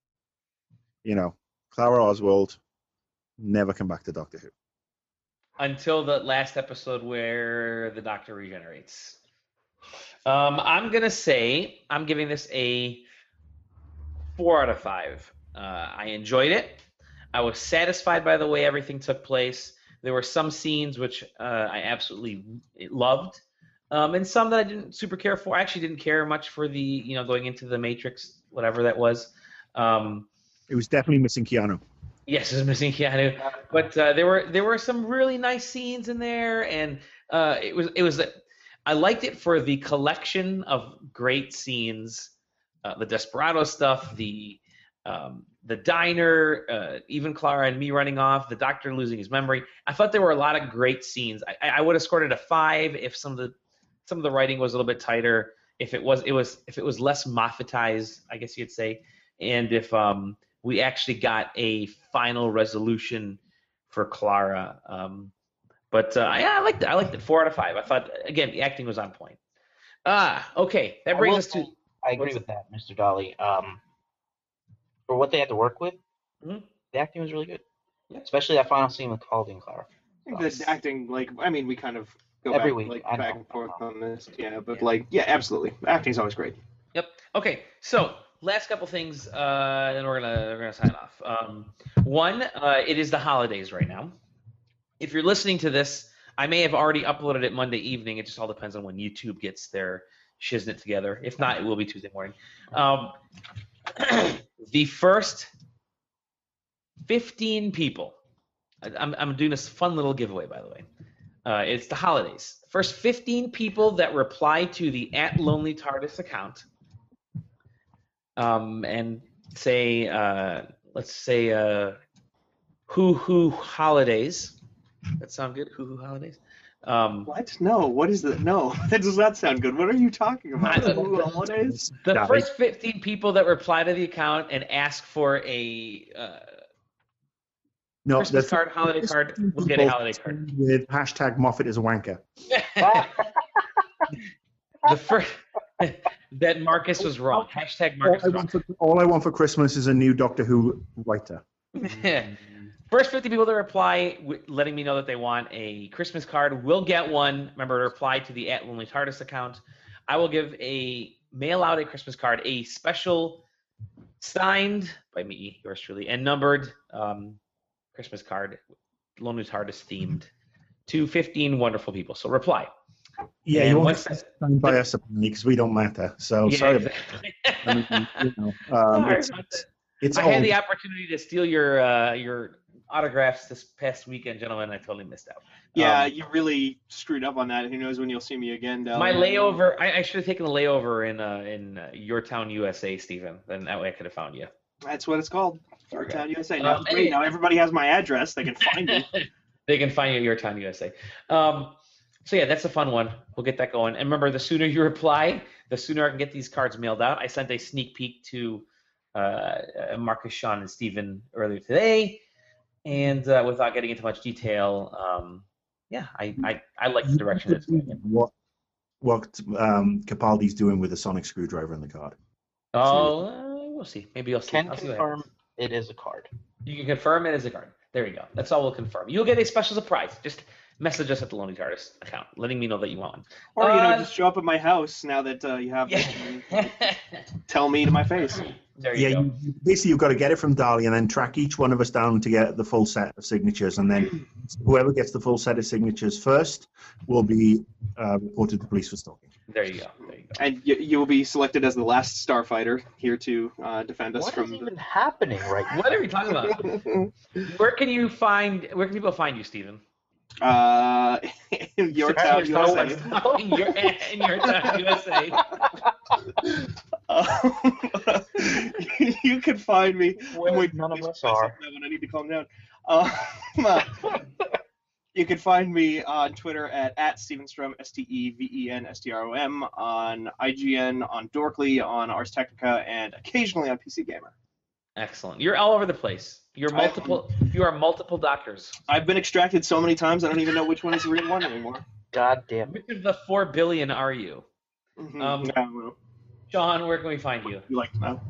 you know, Clara Oswald never come back to Doctor Who. Until the last episode where the Doctor regenerates. Um, I'm gonna say I'm giving this a four out of five. Uh, I enjoyed it. I was satisfied by the way everything took place. There were some scenes which uh, I absolutely loved, um, and some that I didn't super care for. I actually didn't care much for the, you know, going into the Matrix, whatever that was. Um, It was definitely missing Keanu. Yes, it was missing Keanu, but uh, there were there were some really nice scenes in there, and uh, it was it was I liked it for the collection of great scenes, uh, the Desperado stuff, the um, the diner, uh, even Clara and me running off, the Doctor losing his memory. I thought there were a lot of great scenes. I, I would have scored it a five if some of the some of the writing was a little bit tighter. If it was it was if it was less Moffatized, I guess you'd say, and if um. we actually got a final resolution for Clara. Um, but uh, yeah, I liked it. I liked it. Four out of five. I thought, again, the acting was on point. Ah, okay. That I brings will us to... say, I agree with that, Mister Dolly. Um, for what they had to work with, Mhm. the acting was really good. Yeah. Especially that final scene with Capaldi and Clara. I think the acting, like, I mean, we kind of go Every back, week, like, I back know. and forth on this, yeah, but Yeah. like, yeah, absolutely, acting's always great. Yep. Okay. So last couple things, uh, then we're gonna we're gonna sign off. Um, one, uh, it is the holidays right now. If you're listening to this, I may have already uploaded it Monday evening. It just all depends on when YouTube gets their shiznit together. If not, it will be Tuesday morning. Um, the first fifteen people. I'm, I'm doing this fun little giveaway, by the way. Uh, it's the holidays. The first fifteen people that reply to the at Lonely TARDIS account um, and say, uh, let's say, uh, hoo hoo holidays. That sound good? Hoo hoo holidays? Um, What? No. What is that? No, that does not sound good. What are you talking about? I- Ooh, holidays? the Dolly. first fifteen people that reply to the account and ask for a uh, No, Christmas the card, holiday card, we'll get a holiday card. with hashtag Moffat is a wanker. The first that Marcus was wrong. Hashtag All Marcus I, was wrong. want for, all I want for Christmas is a new Doctor Who writer. First fifty people that reply, w- letting me know that they want a Christmas card, will get one. Remember to reply to the at Lonely TARDIS account. I will give a mail out a Christmas card, a special signed by me, yours truly, and numbered um, Christmas card, Lonely TARDIS themed, to fifteen wonderful people. So reply. Yeah, And you won't once get that- signed by us because we don't matter. So Yeah, sorry. exactly. I mean, you know, um, Sorry it's, about that. it's I all had the opportunity to steal your uh, your autographs this past weekend, gentlemen. I totally missed out. Yeah, Um, you really screwed up on that. Who knows when you'll see me again? Down my there. layover. I, I should have taken a layover in uh, in uh, your town, U S A, Stephen. Then that way I could have found you. That's what it's called. Your Town U S A. Now, Um, great. anyway. Now everybody has my address. They can find me. They can find you at your town, U S A. Um, so yeah, that's a fun one. We'll get that going. And remember, the sooner you reply, the sooner I can get these cards mailed out. I sent a sneak peek to uh, Marcus, Sean, and Stephen earlier today, and uh, without getting into much detail, um, yeah, I, I, I like the direction it's going in. what what um, Capaldi's doing with the sonic screwdriver in the card. Oh, uh, we'll see. Maybe you'll see. Can I'll see what confirm it is a card. You can confirm it as a card. There you go. That's all we'll confirm. You'll get a special surprise. Just message us at the Lonely TARDIS account, letting me know that you want one. Or, you know, Uh, just show up at my house now that uh, you have this and Yeah. tell me to my face. There you Yeah, go. you, you- basically you've got to get it from Dali and then track each one of us down to get the full set of signatures, and then whoever gets the full set of signatures first will be uh, reported to police for stalking. There you go. There you go. And you, you will be selected as the last starfighter here to uh, defend us What from is the... even happening right now? What are we talking about? Where can you find? Where can people find you, Stephen? Uh, in your town, Actually, no one's U S A. knowing your, in your town, U S A. Um, you can find me. Where Wait, none of please us press are. up that one. I need to calm down. Um, you can find me on Twitter at, at Stevenstrom, S T E V E N S T R O M, on I G N, on Dorkly, on Ars Technica, and occasionally on P C Gamer. Excellent. You're all over the place. You're I- multiple. You are multiple doctors. I've been extracted so many times, I don't even know which one is the real one anymore. God damn it. Which of the four billion are you, Mhm. Um, Yeah, I don't know. Sean? Where can we find you? You like to know?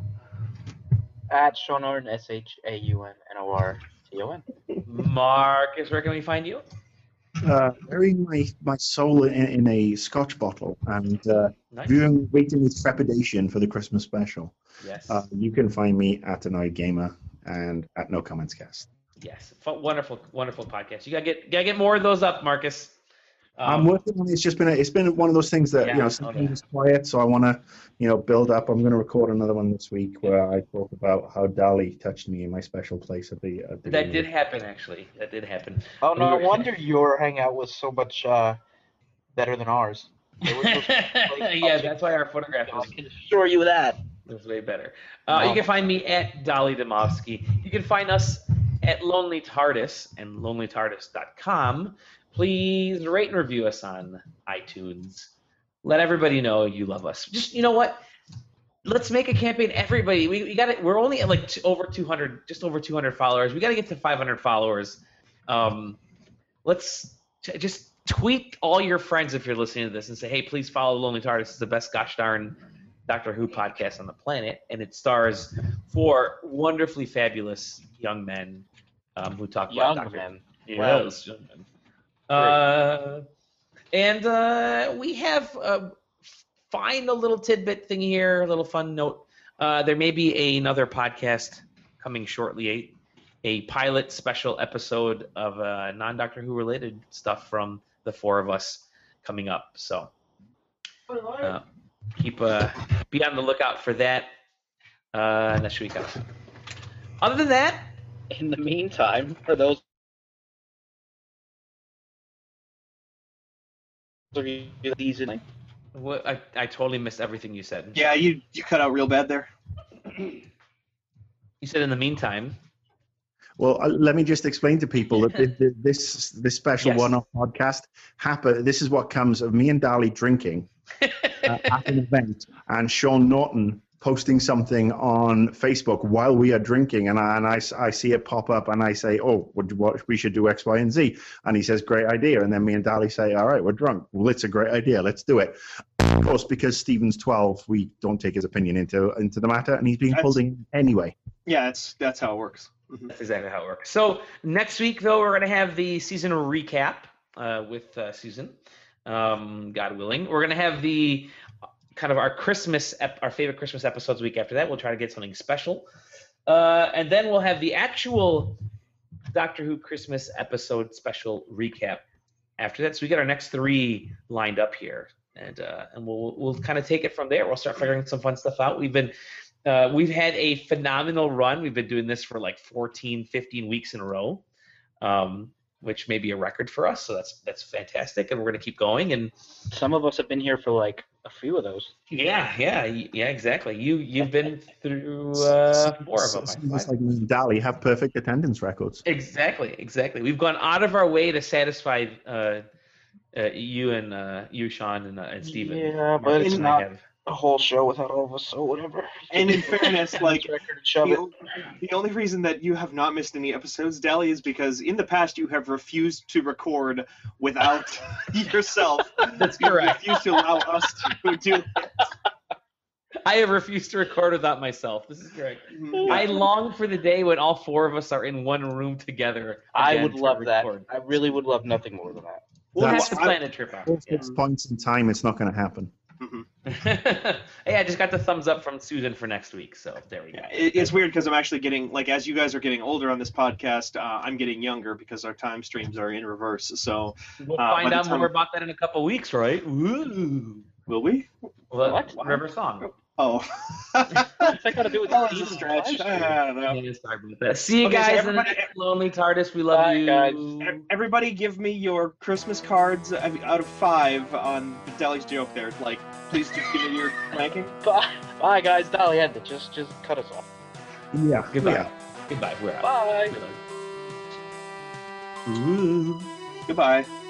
At Sean Orton, S H A U N N O R T O N. Marcus, where can we find you? Uh, burying my, my soul in, in a scotch bottle and uh, Nice. viewing, waiting with trepidation for the Christmas special. Yes. Uh, you can find me at Annoyed Gamer and at No Comments Cast. Yes. F- wonderful, wonderful podcast. You gotta get gotta get more of those up, Marcus. Um, I'm working on it. It's just been a, it's been one of those things that Yeah, you know oh, sometimes yeah. it's quiet, so I want to you know build up. I'm going to record another one this week where I talk about how Dali touched me in my special place at the. At the That did happen, actually. That did happen. Oh, no We were- wonder your hangout was so much uh, better than ours. It was just, like, yeah, that's why our photograph I was, can assure you that. was way better. Uh, No. You can find me at Dolly Demovsky. You can find us at Lonely TARDIS and lonely tardis dot com. Please rate and review us on iTunes. Let everybody know you love us. Just, you know what? Let's make a campaign. Everybody, we, we got it. We're only at like t- over two hundred, just over two hundred followers. We got to get to five hundred followers. Um, let's t- just tweet all your friends if you're listening to this and say, hey, please follow Lonely TARDIS. It's the best gosh darn Doctor Who podcast on the planet, and it stars four wonderfully fabulous young men um, who talk Young about Doctor men. Yes, young men. Uh, and uh, we have uh, find a little tidbit thing here, a little fun note. Uh, there may be another podcast coming shortly, a, a pilot special episode of uh, non-Doctor Who related stuff from the four of us coming up. So uh, keep uh, be on the lookout for that. Uh, and that should be kind of fun. Other than that, In the meantime, for those of you these in What, I, I totally missed everything you said. Yeah, you you cut out real bad there. You said in the meantime. Well, uh, let me just explain to people that thi- thi- this this special Yes. one-off podcast happen. This is what comes of me and Dali drinking uh, at an event, and Sean Norton posting something on Facebook while we are drinking, and I, and I, s- I see it pop up, and I say, "Oh, what, what we should do X, Y, and Z," and he says, "Great idea," and then me and Dali say, "All right, we're drunk. Well, it's a great idea. Let's do it." Of course, because Stephen's twelve, we don't take his opinion into into the matter, and he's being That's- pulled in anyway. Yeah, that's that's how it works. Mhm. That's exactly how it works. So next week, though, we're going to have the season recap uh, with uh, Susan, um, God willing. We're going to have the kind of our Christmas, ep- our favorite Christmas episodes. Week after that, we'll try to get something special, uh, and then we'll have the actual Doctor Who Christmas episode special recap after that. So we got our next three lined up here, and uh, and we'll we'll kind of take it from there. We'll start figuring some fun stuff out. We've been uh, we've had a phenomenal run. We've been doing this for like fourteen, fifteen weeks in a row, um, which may be a record for us. So that's that's fantastic, and we're going to keep going. And some of us have been here for like a few of those. yeah, yeah, y- yeah, exactly. You you've been through uh, more of them. I Just find. like me and Dali have perfect attendance records. Exactly, exactly. We've gone out of our way to satisfy uh, uh, you and uh, you, Sean, and, uh, and Steven. Yeah, but Marcus it's and I not have- a whole show without all of us, so whatever. And in fairness, like record and shove the, it. o- the only reason that you have not missed any episodes, Dally, is because in the past you have refused to record without yourself. That's You correct. refused to allow us to do it. I have refused to record without myself. This is correct. Mhm. I long for the day when all four of us are in one room together. I again would to love that. record. I really would love nothing more than that. We'll That's- have to plan a trip out. At Yeah. six points in time, it's not going to happen. Hey, I just got the thumbs up from Susan for next week, so there we go. Yeah, it, it's weird because I'm actually getting, like, as you guys are getting older on this podcast, uh, I'm getting younger because our time streams are in reverse. So, We'll uh, find by the out time- more about that in a couple weeks, right? Woo! will we? Well, What? River Song. Oh. What's that got to do with That the was a season stretch. five? I don't know. Yeah, sorry about that. See you Okay, so guys in the everybody- next Lonely TARDIS. We love Bye, you. guys. E- Everybody give me your Christmas cards out of five on Deli's joke there. Like, please just give me your ranking. Bye, bye, guys. Dolly had to just just cut us off. Yeah. Goodbye. Yeah. Goodbye. We're out. Bye. Ooh. Goodbye.